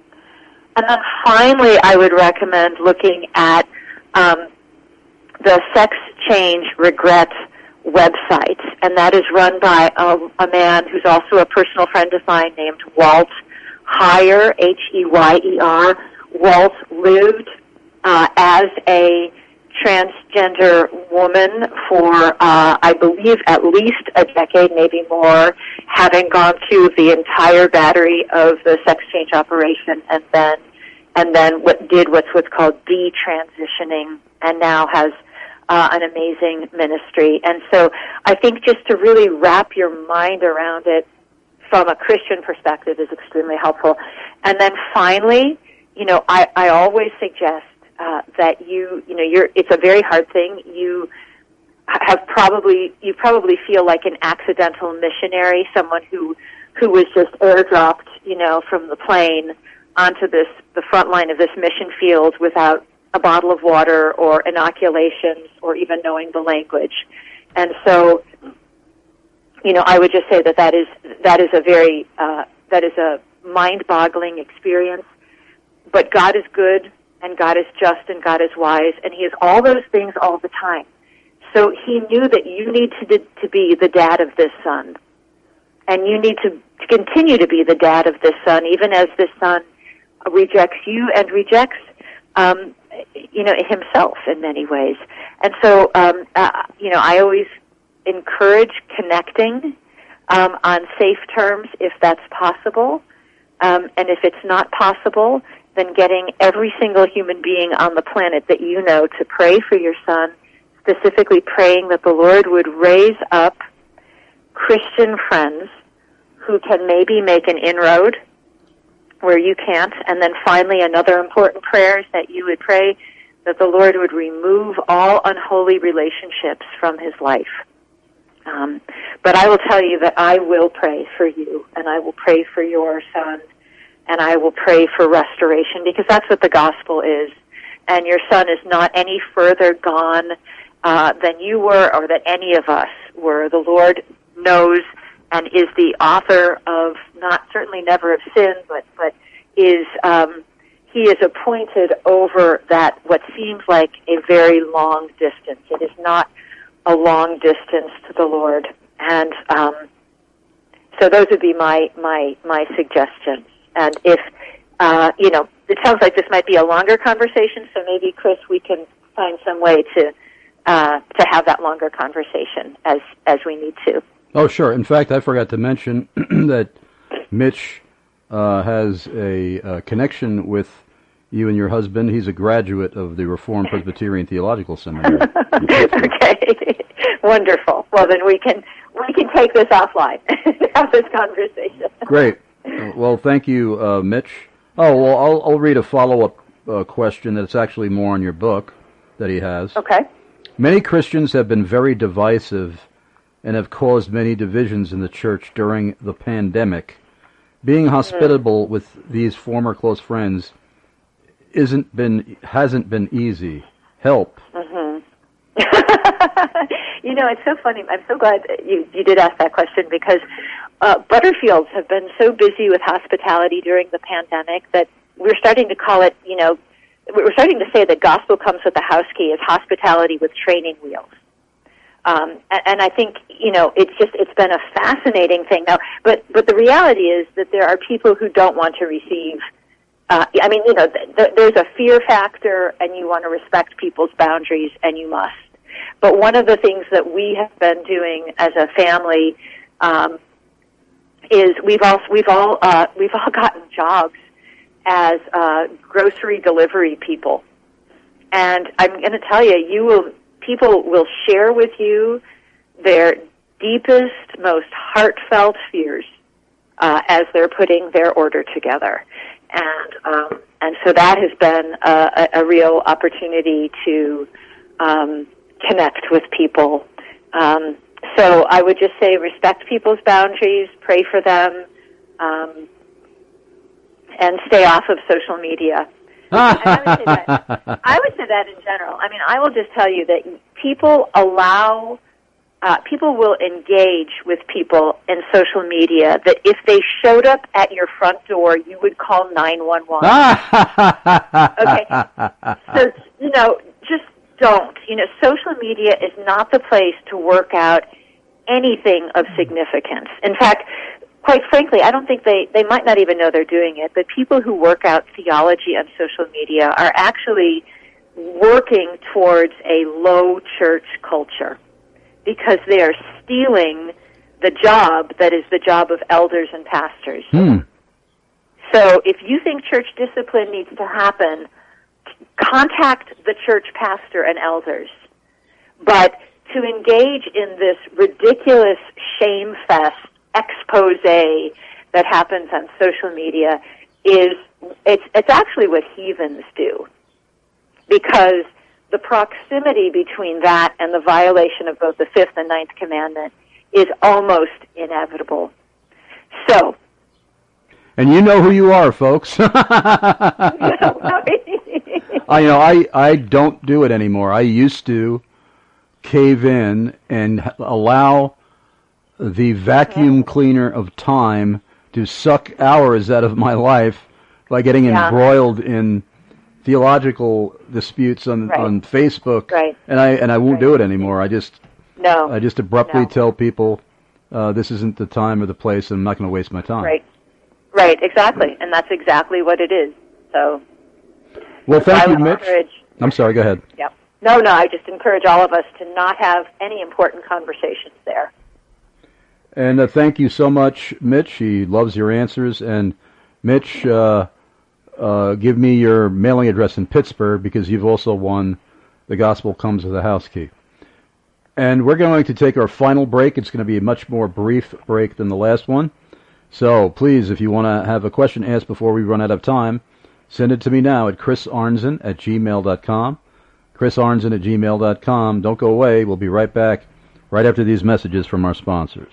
And then finally, I would recommend looking at um, the Sex Change Regret website, and that is run by a, a man who's also a personal friend of mine named Walt Heyer, H E Y E R. Walt lived uh, as a transgender woman for, uh, I believe, at least a decade, maybe more, having gone through the entire battery of the sex change operation, and then, and then what did what's what's called detransitioning, and now has uh, an amazing ministry. And so, I think just to really wrap your mind around it from a Christian perspective is extremely helpful. And then finally, you know, I, I always suggest Uh, that you, you know, you're, it's a very hard thing. You have probably, you probably feel like an accidental missionary, someone who, who was just airdropped, you know, from the plane onto this, the front line of this mission field without a bottle of water or inoculations or even knowing the language. And so, you know, I would just say that that is, that is a very, uh, that is a mind-boggling experience. But God is good, and God is just, and God is wise, and He is all those things all the time. So He knew that you need to, to be the dad of this son. And you need to, to continue to be the dad of this son, even as this son rejects you and rejects, um, you know, himself in many ways. And so, um, uh, you know, I always encourage connecting um, on safe terms if that's possible. Um, and if it's not possible, then getting every single human being on the planet that you know to pray for your son, specifically praying that the Lord would raise up Christian friends who can maybe make an inroad where you can't. And then finally, another important prayer is that you would pray that the Lord would remove all unholy relationships from his life. Um, but I will tell you that I will pray for you, and I will pray for your son, and I will pray for restoration, because that's what the gospel is. And your son is not any further gone uh, than you were or that any of us were. The Lord knows and is the author of, not certainly never of sin, but, but is, um, he is appointed over that, what seems like a very long distance. It is not a long distance to the Lord. And um, so those would be my, my, my suggestions. And if, uh, you know, it sounds like this might be a longer conversation, so maybe, Chris, we can find some way to uh, to have that longer conversation as, as we need to.
Oh, sure. In fact, I forgot to mention that Mitch uh, has a uh, connection with you and your husband. He's a graduate of the Reformed Presbyterian Theological Seminary.
Okay. Wonderful. Well, then we can we can take this offline and have this conversation.
Great. Uh, well, thank you, uh, Mitch. Oh, well, I'll, I'll read a follow-up uh, question that's actually more on your book that he has.
Okay.
Many Christians have been very divisive and have caused many divisions in the church during the pandemic. Being hospitable mm. with these former close friends isn't been hasn't been easy. Help.
Mm-hmm. You know, it's so funny. I'm so glad you you did ask that question, because uh, Butterfields have been so busy with hospitality during the pandemic that we're starting to call it, you know, we're starting to say that gospel comes with a house key is hospitality with training wheels. Um, and, and I think, you know, it's just, it's been a fascinating thing. Now, but, but the reality is that there are people who don't want to receive, uh, I mean, you know, th- th- there's a fear factor, and you want to respect people's boundaries, and you must. But one of the things that we have been doing as a family, um, is we've all, we've all, uh, we've all gotten jobs as, uh, grocery delivery people. And I'm going to tell you, you will, people will share with you their deepest, most heartfelt fears uh, as they're putting their order together, and um, and so that has been a, a real opportunity to um, connect with people. Um, so I would just say respect people's boundaries, pray for them, um, and stay off of social media. I, would say that, I would say that in general. I mean, I will just tell you that people allow, uh, people will engage with people in social media that if they showed up at your front door, you would call nine one one. Okay. So, you know, just don't. You know, social media is not the place to work out anything of significance. In fact, quite frankly, I don't think they, they might not even know they're doing it, but people who work out theology on social media are actually working towards a low church culture, because they are stealing the job that is the job of elders and pastors.
Hmm.
So if you think church discipline needs to happen, contact the church pastor and elders. But to engage in this ridiculous shame fest expose that happens on social media is, it's, it's actually what heathens do, because the proximity between that and the violation of both the fifth and ninth commandment is almost inevitable. So.
And you know who you are, folks. I you know I I don't do it anymore. I used to cave in and allow the vacuum cleaner of time to suck hours out of my life by getting yeah. embroiled in theological disputes on
right.
on Facebook.
Right.
And I and I won't
right.
do it anymore. I just
no.
I just abruptly
no.
tell people uh, this isn't the time or the place, and I'm not going to waste my time.
Right. Right. Exactly. And that's exactly what it is. So.
Well, thank
I
you, Mitch.
Encourage,
I'm sorry. Go ahead.
Yep. No, no. I just encourage all of us to not have any important conversations there.
And uh, thank you so much, Mitch. He loves your answers. And Mitch, uh, uh, give me your mailing address in Pittsburgh because you've also won The Gospel Comes with a House Key. And we're going to take our final break. It's going to be a much more brief break than the last one. So please, if you want to have a question asked before we run out of time, send it to me now at chris arnzen at gmail dot com. chris arnzen at gmail dot com. Don't go away. We'll be right back right after these messages from our sponsors.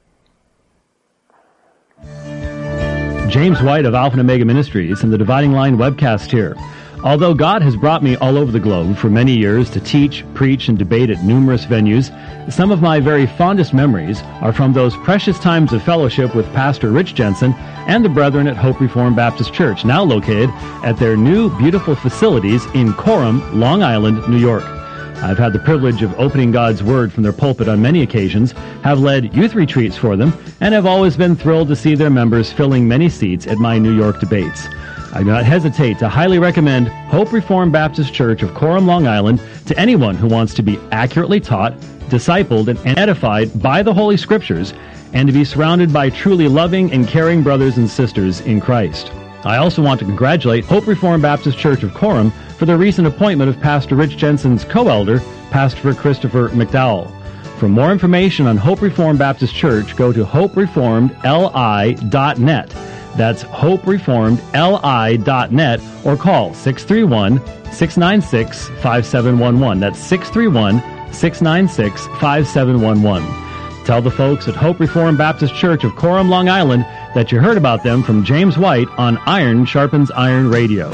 James White of Alpha and Omega Ministries and the Dividing Line webcast here. Although God has brought me all over the globe for many years to teach, preach, and debate at numerous venues, some of my very fondest memories are from those precious times of fellowship with Pastor Rich Jensen and the brethren at Hope Reformed Baptist Church, now located at their new beautiful facilities in Coram, Long Island, New York. I've had the privilege of opening God's Word from their pulpit on many occasions, have led youth retreats for them, and have always been thrilled to see their members filling many seats at my New York debates. I do not hesitate to highly recommend Hope Reformed Baptist Church of Coram, Long Island to anyone who wants to be accurately taught, discipled, and edified by the Holy Scriptures, and to be surrounded by truly loving and caring brothers and sisters in Christ. I also want to congratulate Hope Reformed Baptist Church of Coram for the recent appointment of Pastor Rich Jensen's co-elder, Pastor Christopher McDowell. For more information on Hope Reformed Baptist Church, go to hope reformed l i dot net. That's hope reformed l i dot net, or call six three one, six nine six, five seven one one. That's six three one, six nine six, five seven one one. Tell the folks at Hope Reformed Baptist Church of Coram, Long Island, that you heard about them from James White on Iron Sharpens Iron Radio.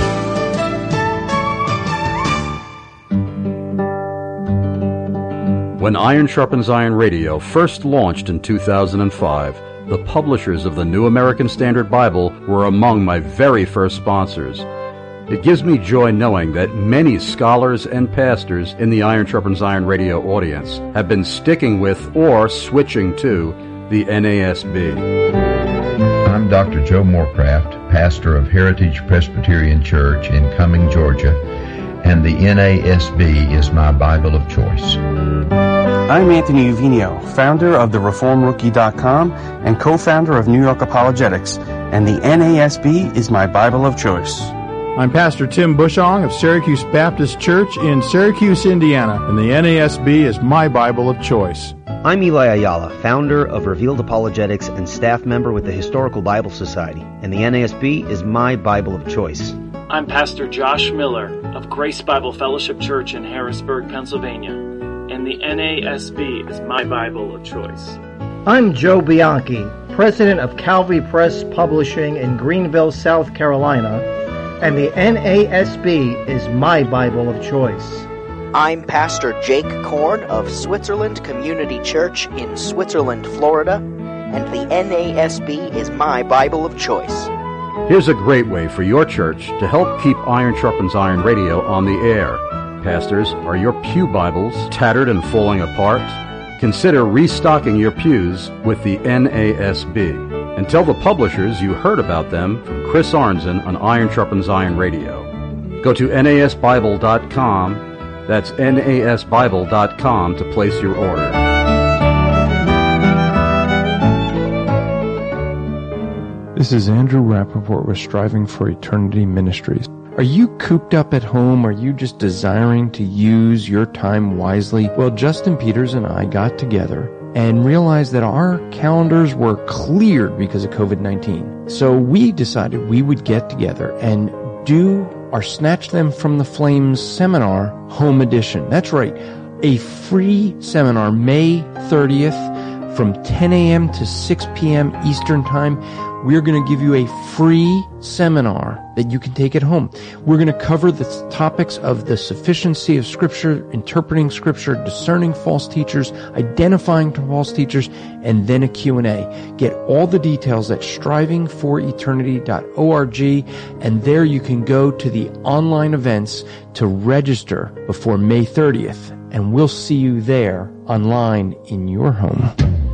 When Iron Sharpens Iron Radio first launched in two thousand five, the publishers of the New American Standard Bible were among my very first sponsors. It gives me joy knowing that many scholars and pastors in the Iron Sharpens Iron Radio audience have been sticking with or switching to the N A S B.
I'm Doctor Joe Morecraft, pastor of Heritage Presbyterian Church in Cumming, Georgia, and the N A S B is my Bible of choice.
I'm Anthony Uvino, founder of the reform rookie dot com and co-founder of New York Apologetics, and the N A S B is my Bible of choice.
I'm Pastor Tim Bushong of Syracuse Baptist Church in Syracuse, Indiana, and the N A S B is my Bible of choice.
I'm Eli Ayala, founder of Revealed Apologetics and staff member with the Historical Bible Society, and the N A S B is my Bible of choice.
I'm Pastor Josh Miller of Grace Bible Fellowship Church in Harrisburg, Pennsylvania, and the N A S B is my Bible of choice.
I'm Joe Bianchi, president of Calvary Press Publishing in Greenville, South Carolina, and the N A S B is my Bible of choice.
I'm Pastor Jake Korn of Switzerland Community Church in Switzerland, Florida, and the N A S B is my Bible of choice.
Here's a great way for your church to help keep Iron Sharpens Iron Radio on the air. Pastors, are your pew Bibles tattered and falling apart? Consider restocking your pews with the N A S B. And tell the publishers you heard about them from Chris Arnzen on Iron Sharpens Iron Radio. Go to N A S Bible dot com. That's N A S Bible dot com to place your order.
This is Andrew Rappaport with Striving for Eternity Ministries. Are you cooped up at home? Are you just desiring to use your time wisely? Well, Justin Peters and I got together and realized that our calendars were cleared because of covid nineteen. So we decided we would get together and do our Snatch Them from the Flames seminar home edition. That's right, a free seminar May thirtieth from ten a.m. to six p.m. Eastern Time. we're going to give you a free seminar that you can take at home. We're going to cover the topics of the sufficiency of Scripture, interpreting Scripture, discerning false teachers, identifying false teachers, and then a Q and A. Get all the details at striving for eternity dot org, and there you can go to the online events to register before May thirtieth, and we'll see you there online in your home.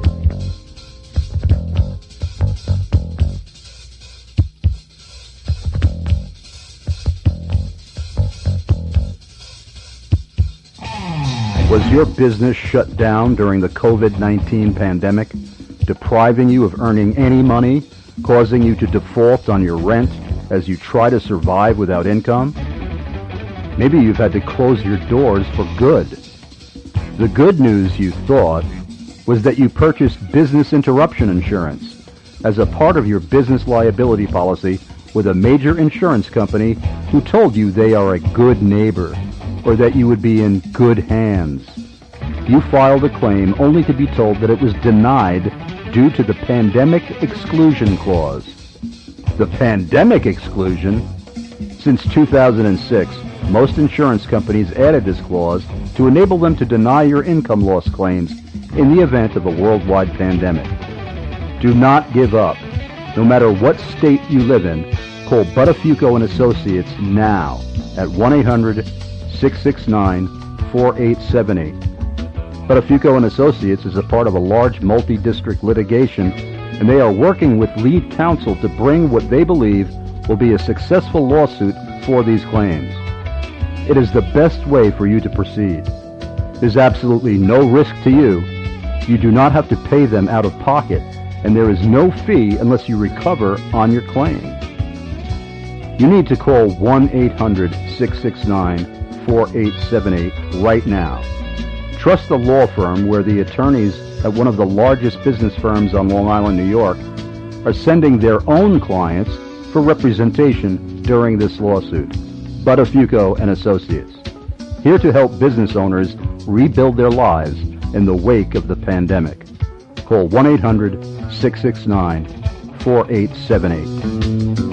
Was your business shut down during the covid nineteen pandemic, depriving you of earning any money, causing you to default on your rent as you try to survive without income? Maybe you've had to close your doors for good. The good news, you thought, was that you purchased business interruption insurance as a part of your business liability policy with a major insurance company who told you they are a good neighbor, or that you would be in good hands. You filed a claim only to be told that it was denied due to the Pandemic Exclusion Clause. The Pandemic Exclusion? Since two thousand six, most insurance companies added this clause to enable them to deny your income loss claims in the event of a worldwide pandemic. Do not give up. No matter what state you live in, call Buttafuoco and Associates now at one eight hundred six six nine four eight seven eight. Buttafuoco and Associates is a part of a large multi-district litigation, and they are working with lead counsel to bring what they believe will be a successful lawsuit for these claims. It is the best way for you to proceed. There's absolutely no risk to you. You do not have to pay them out of pocket, and there is no fee unless you recover on your claim. You need to call one eight hundred six six nine four eight seven eight right now. Trust the law firm where the attorneys at one of the largest business firms on Long Island, New York, are sending their own clients for representation during this lawsuit. Buttafuoco and Associates, here to help business owners rebuild their lives in the wake of the pandemic. Call one eight hundred six six nine four eight seven eight.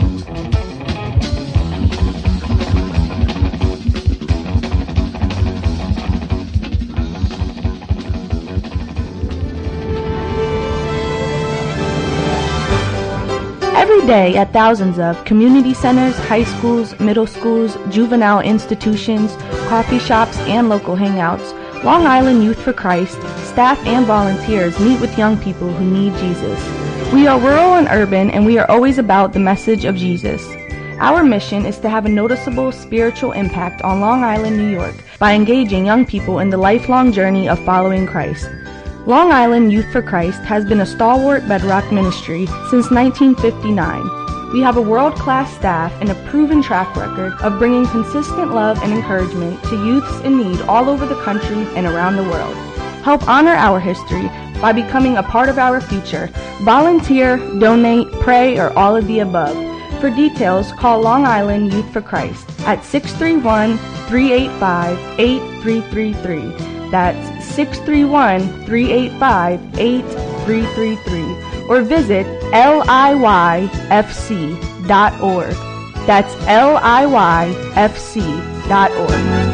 Every day at thousands of community centers, high schools, middle schools, juvenile institutions, coffee shops, and local hangouts, Long Island Youth for Christ, staff and volunteers meet with young people who need Jesus. We are rural and urban, and we are always about the message of Jesus. Our mission is to have a noticeable spiritual impact on Long Island, New York, by engaging young people in the lifelong journey of following Christ. Long Island Youth for Christ has been a stalwart bedrock ministry since nineteen fifty-nine. We have a world-class staff and a proven track record of bringing consistent love and encouragement to youths in need all over the country and around the world. Help honor our history by becoming a part of our future. Volunteer, donate, pray, or all of the above. For details, call Long Island Youth for Christ at six three one, three eight five, eight three three three. That's six three one, three eight five, eight three three three. Or visit L I Y F C dot org. That's L I Y F C dot org.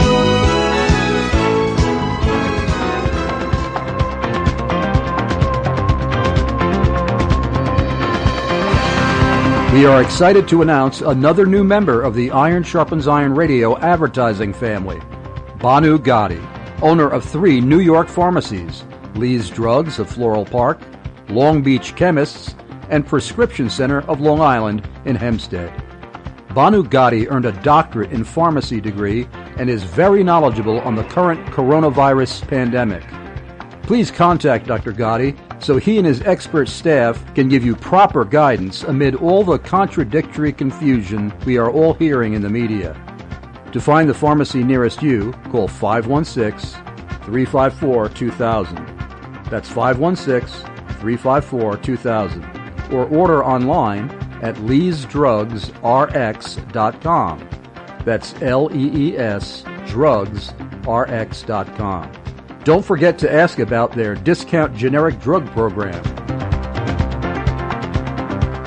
We are excited to announce another new member of the Iron Sharpens Iron Radio advertising family, Banu Gotti, owner of three New York pharmacies, Lee's Drugs of Floral Park, Long Beach Chemists, and Prescription Center of Long Island in Hempstead. Banu Gotti earned a doctorate in pharmacy degree and is very knowledgeable on the current coronavirus pandemic. Please contact Doctor Gotti so he and his expert staff can give you proper guidance amid all the contradictory confusion we are all hearing in the media. To find the pharmacy nearest you, call five one six, three five four, two thousand. That's five one six, three five four, two thousand. Or order online at lees drugs r x dot com. That's L E E S drugs r x dot com. Don't forget to ask about their discount generic drug program.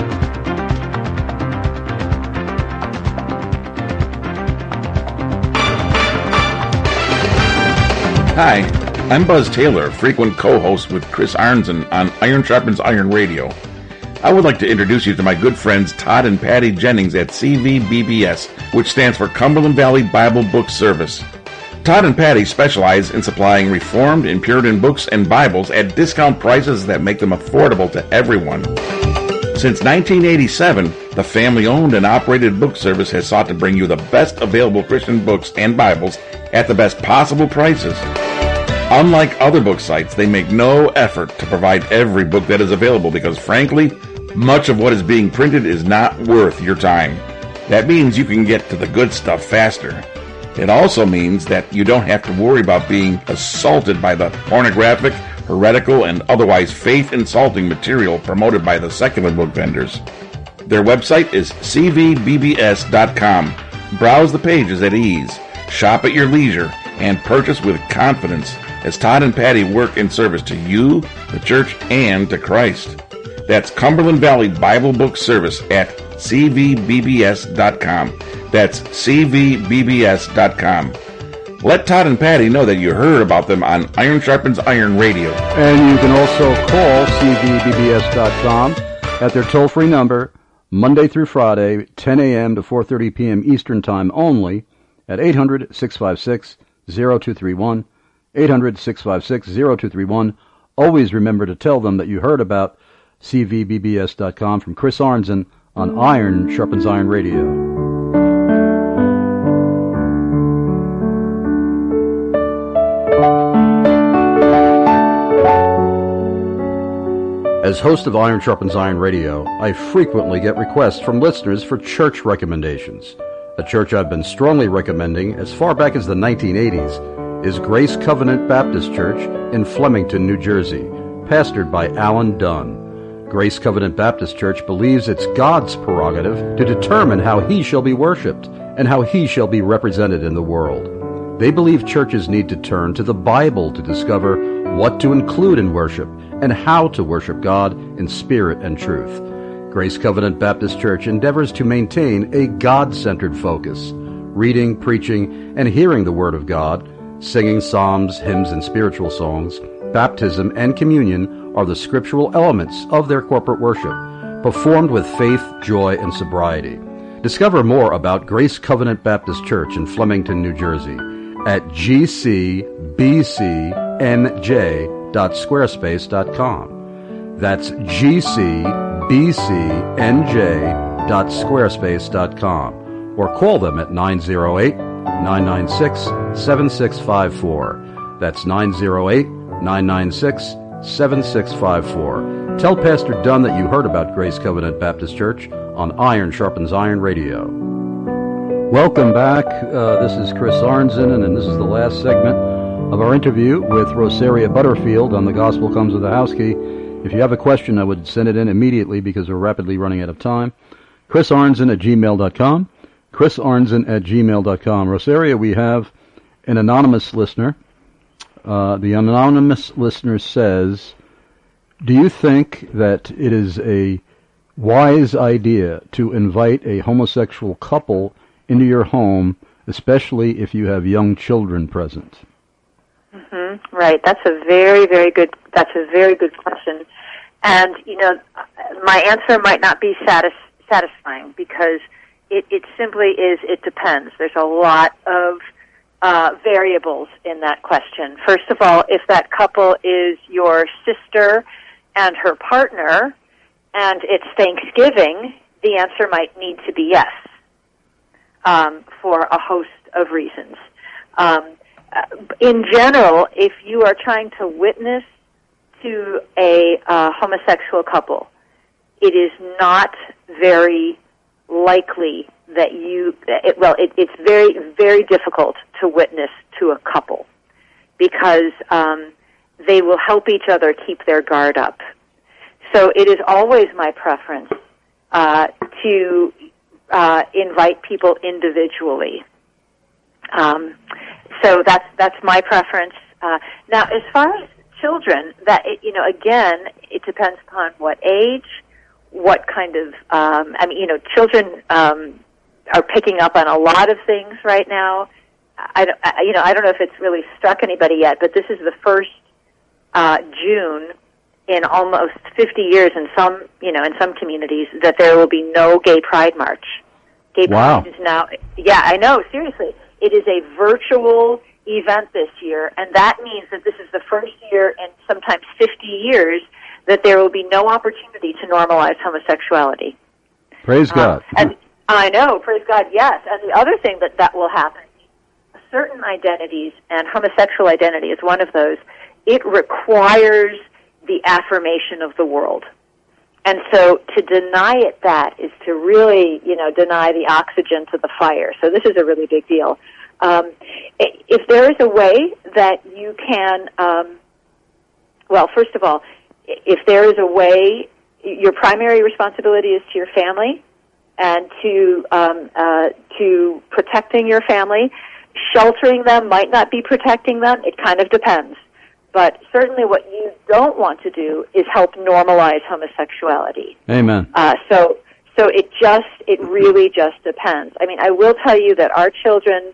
Hi, I'm Buzz Taylor, frequent co-host with Chris Arnzen on Iron Sharpens Iron Radio. I would like to introduce you to my good friends Todd and Patty Jennings at C V B B S, which stands for Cumberland Valley Bible Book Service. Todd and Patty specialize in supplying Reformed and Puritan books and Bibles at discount prices that make them affordable to everyone. Since nineteen eighty-seven, the family-owned and operated book service has sought to bring you the best available Christian books and Bibles at the best possible prices. Unlike other book sites, they make no effort to provide every book that is available because, frankly, much of what is being printed is not worth your time. That means you can get to the good stuff faster. It also means that you don't have to worry about being assaulted by the pornographic, heretical, and otherwise faith-insulting material promoted by the secular book vendors. Their website is c v b b s dot com. Browse the pages at ease, shop at your leisure, and purchase with confidence as Todd and Patty work in service to you, the church, and to Christ. That's Cumberland Valley Bible Book Service at c v b b s dot com. That's c v b b s dot com. Let Todd and Patty know that you heard about them on Iron Sharpens Iron Radio.
And you can also call c v b b s dot com at their toll-free number, Monday through Friday, ten a.m. to four thirty p.m. Eastern Time only, at eight hundred, six five six, zero two three one, eight hundred, six five six, zero two three one. Always remember to tell them that you heard about c v b b s dot com from Chris Arnzen on Iron Sharpens Iron Radio. As host of Iron Sharpens Iron Radio, I frequently get requests from listeners for church recommendations. A church I've been strongly recommending as far back as the nineteen eighties is Grace Covenant Baptist Church in Flemington, New Jersey, pastored by Alan Dunn. Grace Covenant Baptist Church believes it's God's prerogative to determine how He shall be worshipped and how He shall be represented in the world. They believe churches need to turn to the Bible to discover what to include in worship and how to worship God in spirit and truth. Grace Covenant Baptist Church endeavors to maintain a God-centered focus, reading, preaching, and hearing the Word of God, singing psalms, hymns, and spiritual songs. Baptism and communion are the scriptural elements of their corporate worship, performed with faith, joy, and sobriety. Discover more about Grace Covenant Baptist Church in Flemington, New Jersey at g c b c n j dot squarespace dot com. That's g c b c n j dot squarespace dot com, or call them at nine oh eight, nine nine six, seven six five four. That's nine oh eight, nine nine six, seven six five four. Tell Pastor Dunn that you heard about Grace Covenant Baptist Church on Iron Sharpens Iron Radio. Welcome back. Uh, this is Chris Arnzen, and this is the last segment of our interview with Rosaria Butterfield on The Gospel Comes with a House Key. If you have a question, I would send it in immediately because we're rapidly running out of time. Chris Arnzen at gmail dot com. Chris Arnzen at gmail dot com. Rosaria, we have an anonymous listener. Uh, the anonymous listener says, do you think that it is a wise idea to invite a homosexual couple into your home, especially if you have young children present?
Mm-hmm. Right. That's a very, very good. That's a very good question. And you know, my answer might not be satis- satisfying because it, it simply is. It depends. There's a lot of uh, variables in that question. First of all, if that couple is your sister and her partner, and it's Thanksgiving, the answer might need to be yes, um, for a host of reasons. Um, in general, if you are trying to witness to a uh, homosexual couple, it is not very likely that you, it, well, it, it's very, very difficult to witness to a couple because um, they will help each other keep their guard up. So it is always my preference uh, to uh, invite people individually. Um, so that's that's my preference. Uh, now, as far as children, that it, you know, again, it depends upon what age, what kind of. Um, I mean, you know, children um, are picking up on a lot of things right now. I, don't, I, you know, I don't know if it's really struck anybody yet, but this is the first uh, June in almost fifty years in some, you know, in some communities that there will be no Gay Pride March. Gay
Wow.
Pride is now, yeah, I know, seriously. It is a virtual event this year, and that means that this is the first year in sometimes fifty years that there will be no opportunity to normalize homosexuality.
Praise God.
Um, and I know, praise God, yes. And the other thing that, that will happen, certain identities, and homosexual identity is one of those, it requires the affirmation of the world. And so to deny it that is to really, you know, deny the oxygen to the fire. So this is a really big deal. Um, if there is a way that you can, um, well, first of all, if there is a way, your primary responsibility is to your family and to um, uh, to protecting your family. Sheltering them might not be protecting them. It kind of depends. But certainly what you don't want to do is help normalize homosexuality.
Amen.
Uh, so so it just, it really just depends. I mean, I will tell you that our children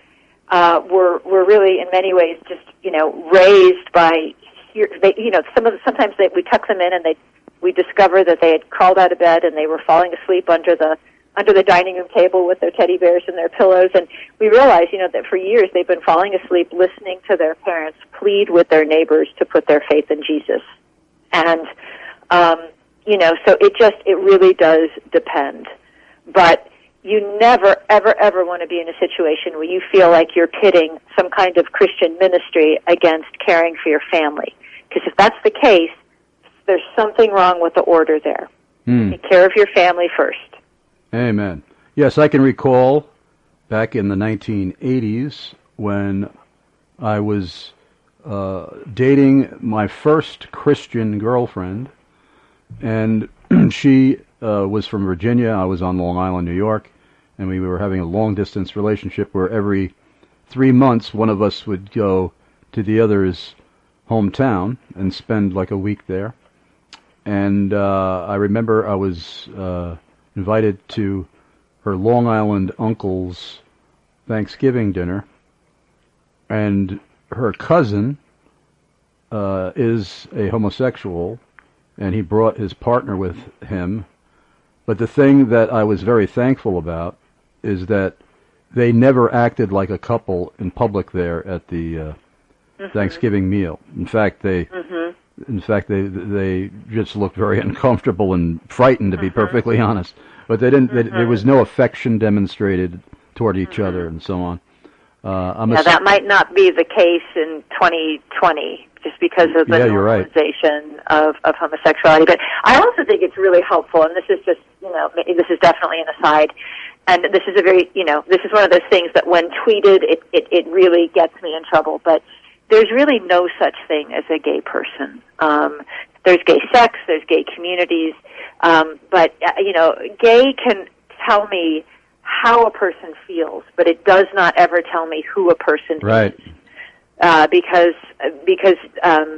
uh, were were really in many ways just, you know, raised by, they, you know, some of the, sometimes they, we tuck them in and they we discover that they had crawled out of bed and they were falling asleep under the under the dining room table with their teddy bears and their pillows, and we realized, you know, that for years they've been falling asleep listening to their parents plead with their neighbors to put their faith in Jesus. And, um, you know, so it just, it really does depend. But you never, ever, ever want to be in a situation where you feel like you're pitting some kind of Christian ministry against caring for your family. Because if that's the case, there's something wrong with the order there.
Hmm.
Take care of your family first.
Amen. Yes, I can recall back in the nineteen eighties when I was uh, dating my first Christian girlfriend, and she uh, was from Virginia. I was on Long Island, New York, and we were having a long-distance relationship where every three months one of us would go to the other's hometown and spend like a week there. And uh, I remember I was uh, invited to her Long Island uncle's Thanksgiving dinner, and her cousin uh, is a homosexual, and he brought his partner with him. But the thing that I was very thankful about is that they never acted like a couple in public there at the uh, mm-hmm. Thanksgiving meal. In fact, they... Mm-hmm. In fact, they they just looked very uncomfortable and frightened, to be mm-hmm. perfectly honest. But they didn't. Mm-hmm. They, there was no affection demonstrated toward each mm-hmm. other, and so on. Uh, I'm
now,
a,
that might not be the case in twenty twenty, just because of the
yeah,
normalization
right.
of, of homosexuality. But I also think it's really helpful, and this is just, you know, this is definitely an aside, and this is a very, you know, this is one of those things that when tweeted, it, it, it really gets me in trouble. But there's really no such thing as a gay person. Um, there's gay sex, there's gay communities, um, but, uh, you know, gay can tell me how a person feels, but it does not ever tell me who a person
right.
is. Uh, because, because, um,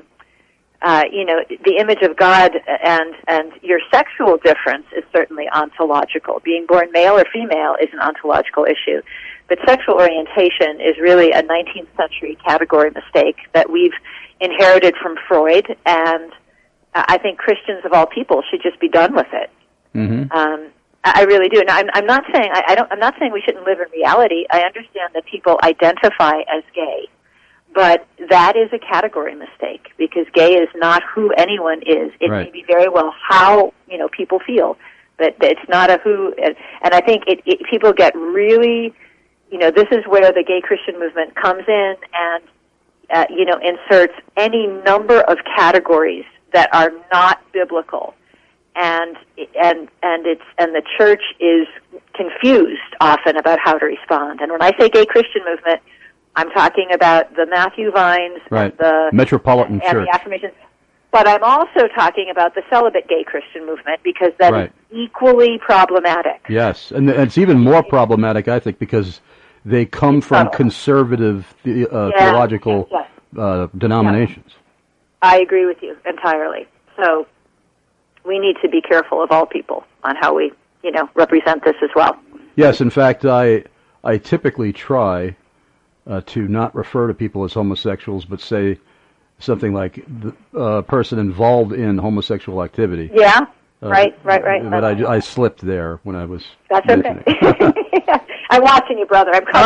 uh, you know, the image of God and, and your sexual difference is certainly ontological. Being born male or female is an ontological issue. But sexual orientation is really a nineteenth century category mistake that we've inherited from Freud, and I think Christians of all people should just be done with it.
Mm-hmm.
Um, I really do. And I'm, I'm not saying I, I don't. I'm not saying we shouldn't live in reality. I understand that people identify as gay, but that is a category mistake because gay is not who anyone is. It
right.
may be very well how, you know, people feel, but it's not a who. And, and I think it, it, people get really. You know, this is where the gay Christian movement comes in and, uh, you know, inserts any number of categories that are not biblical, and and and it's and the church is confused often about how to respond. And when I say gay Christian movement, I'm talking about the Matthew Vines,
right.
and the
Metropolitan
and
Church,
the affirmations. But I'm also talking about the celibate gay Christian movement because that
right.
is equally problematic.
Yes, and it's even more problematic, I think, because they come from conservative the, uh,
yeah.
theological
yes.
uh, denominations.
Yeah. I agree with you entirely. So we need to be careful of all people on how we, you know, represent this as well.
Yes, in fact, I I typically try uh, to not refer to people as homosexuals, but say something like the uh, person involved in homosexual activity.
Yeah,
uh,
right, right, right.
But I, I slipped there when I was
That's
mentioning.
okay. I'm watching you, brother. I'm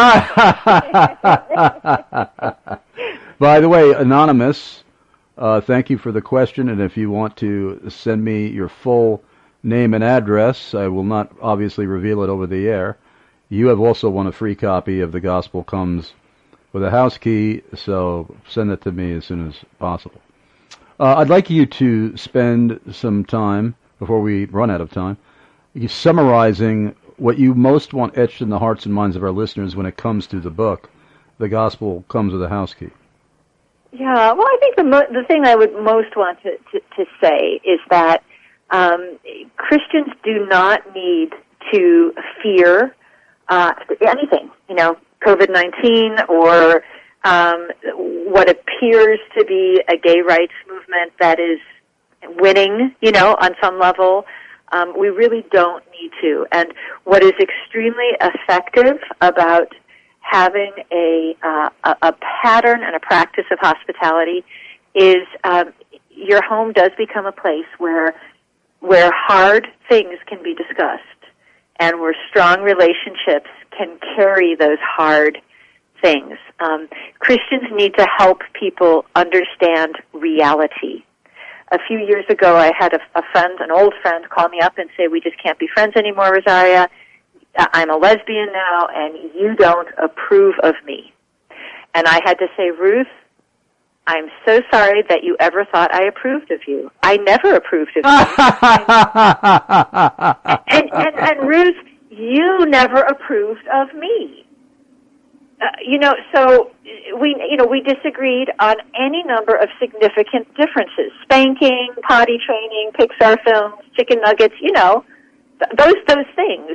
coming.
By the way, Anonymous, uh, thank you for the question, and if you want to send me your full name and address, I will not obviously reveal it over the air. You have also won a free copy of The Gospel Comes with a House Key, so send it to me as soon as possible. Uh, I'd like you to spend some time, before we run out of time, summarizing what you most want etched in the hearts and minds of our listeners when it comes to the book, The Gospel Comes with a House Key.
Yeah, well, I think the mo- the thing I would most want to, to, to say is that um, Christians do not need to fear uh, anything, you know, COVID nineteen or um, what appears to be a gay rights movement that is winning, you know, on some level. Um, we really don't need to. And what is extremely effective about having a, uh, a a pattern and a practice of hospitality is um, your home does become a place where where hard things can be discussed and where strong relationships can carry those hard things. Um, Christians need to help people understand reality. A few years ago, I had a, a friend, an old friend, call me up and say, "We just can't be friends anymore, Rosaria. I'm a lesbian now, and you don't approve of me." And I had to say, "Ruth, I'm so sorry that you ever thought I approved of you. I never approved of you." and, and, and Ruth, you never approved of me. Uh, you know, so we, you know, we disagreed on any number of significant differences: spanking, potty training, Pixar films, chicken nuggets. You know, th- those those things.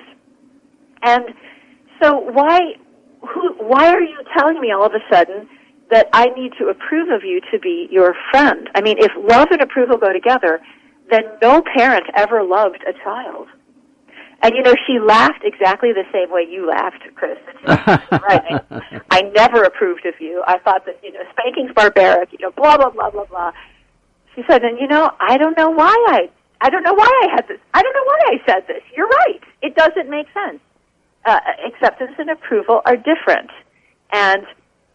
And so why, who, why are you telling me all of a sudden that I need to approve of you to be your friend? I mean, if love and approval go together, then no parent ever loved a child. And, you know, she laughed exactly the same way you laughed, Chris. Right. I never approved of you. I thought that, you know, spanking's barbaric, you know, blah, blah, blah, blah, blah. She said, and, you know, I don't know why I, I don't know why I had this. I don't know why I said this. You're right. It doesn't make sense. Uh, acceptance and approval are different. And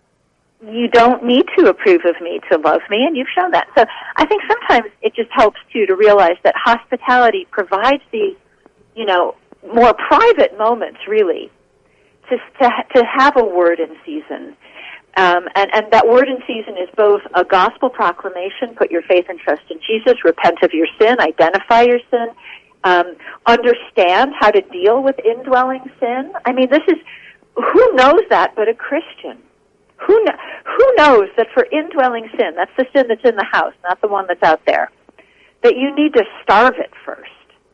you don't need to approve of me to love me, and you've shown that. So I think sometimes it just helps, too, to realize that hospitality provides these, you know, more private moments, really, to to, to have a word in season. Um, and, and that word in season is both a gospel proclamation, put your faith and trust in Jesus, repent of your sin, identify your sin, um, understand how to deal with indwelling sin. I mean, this is, who knows that but a Christian? Who, kn- who knows that for indwelling sin, that's the sin that's in the house, not the one that's out there, that you need to starve it first?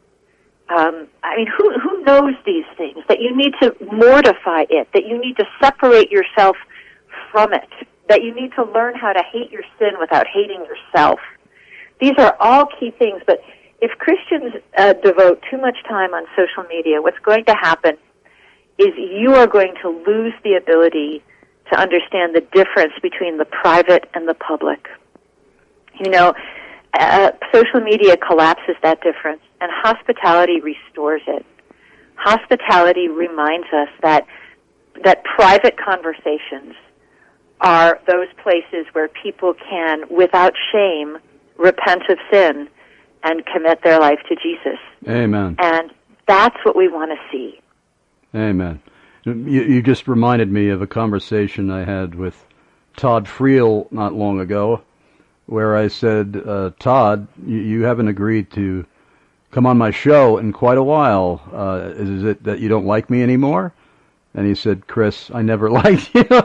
Um, I mean, who who knows these things? That you need to mortify it, that you need to separate yourself from it, that you need to learn how to hate your sin without hating yourself. These are all key things, but if Christians uh, devote too much time on social media, what's going to happen is you are going to lose the ability to understand the difference between the private and the public. You know, Uh, social media collapses that difference, and hospitality restores it. Hospitality reminds us that that private conversations are those places where people can, without shame, repent of sin and commit their life to Jesus.
Amen.
And that's what we want to see.
Amen. You, you just reminded me of a conversation I had with Todd Friel not long ago, where I said, uh, Todd, you, you haven't agreed to come on my show in quite a while. Uh, is it that you don't like me anymore? And he said, Chris, I never liked you.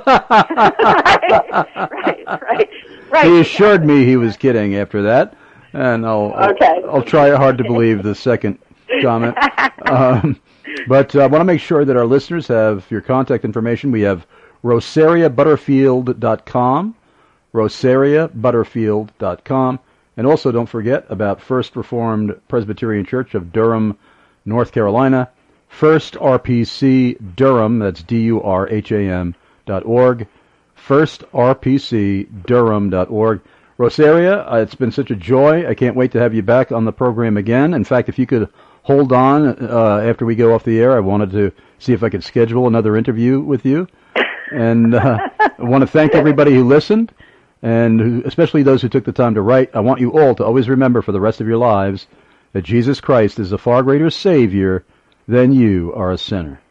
right, right, right, right.
He assured me he was kidding after that, and I'll,
okay.
I'll, I'll try hard to believe the second comment. Um, but I uh, want to make sure that our listeners have your contact information. We have rosaria butterfield dot com. rosaria butterfield dot com. And also don't forget about First Reformed Presbyterian Church of Durham, North Carolina, First R P C Durham, that's D U R H A M dot org. first r p c durham dot org. Rosaria, uh, it's been such a joy. I can't wait to have you back on the program again. In fact, if you could hold on uh, after we go off the air, I wanted to see if I could schedule another interview with you. And uh, I want to thank everybody who listened, and who, especially those who took the time to write. I want you all to always remember for the rest of your lives that Jesus Christ is a far greater Savior than you are a sinner.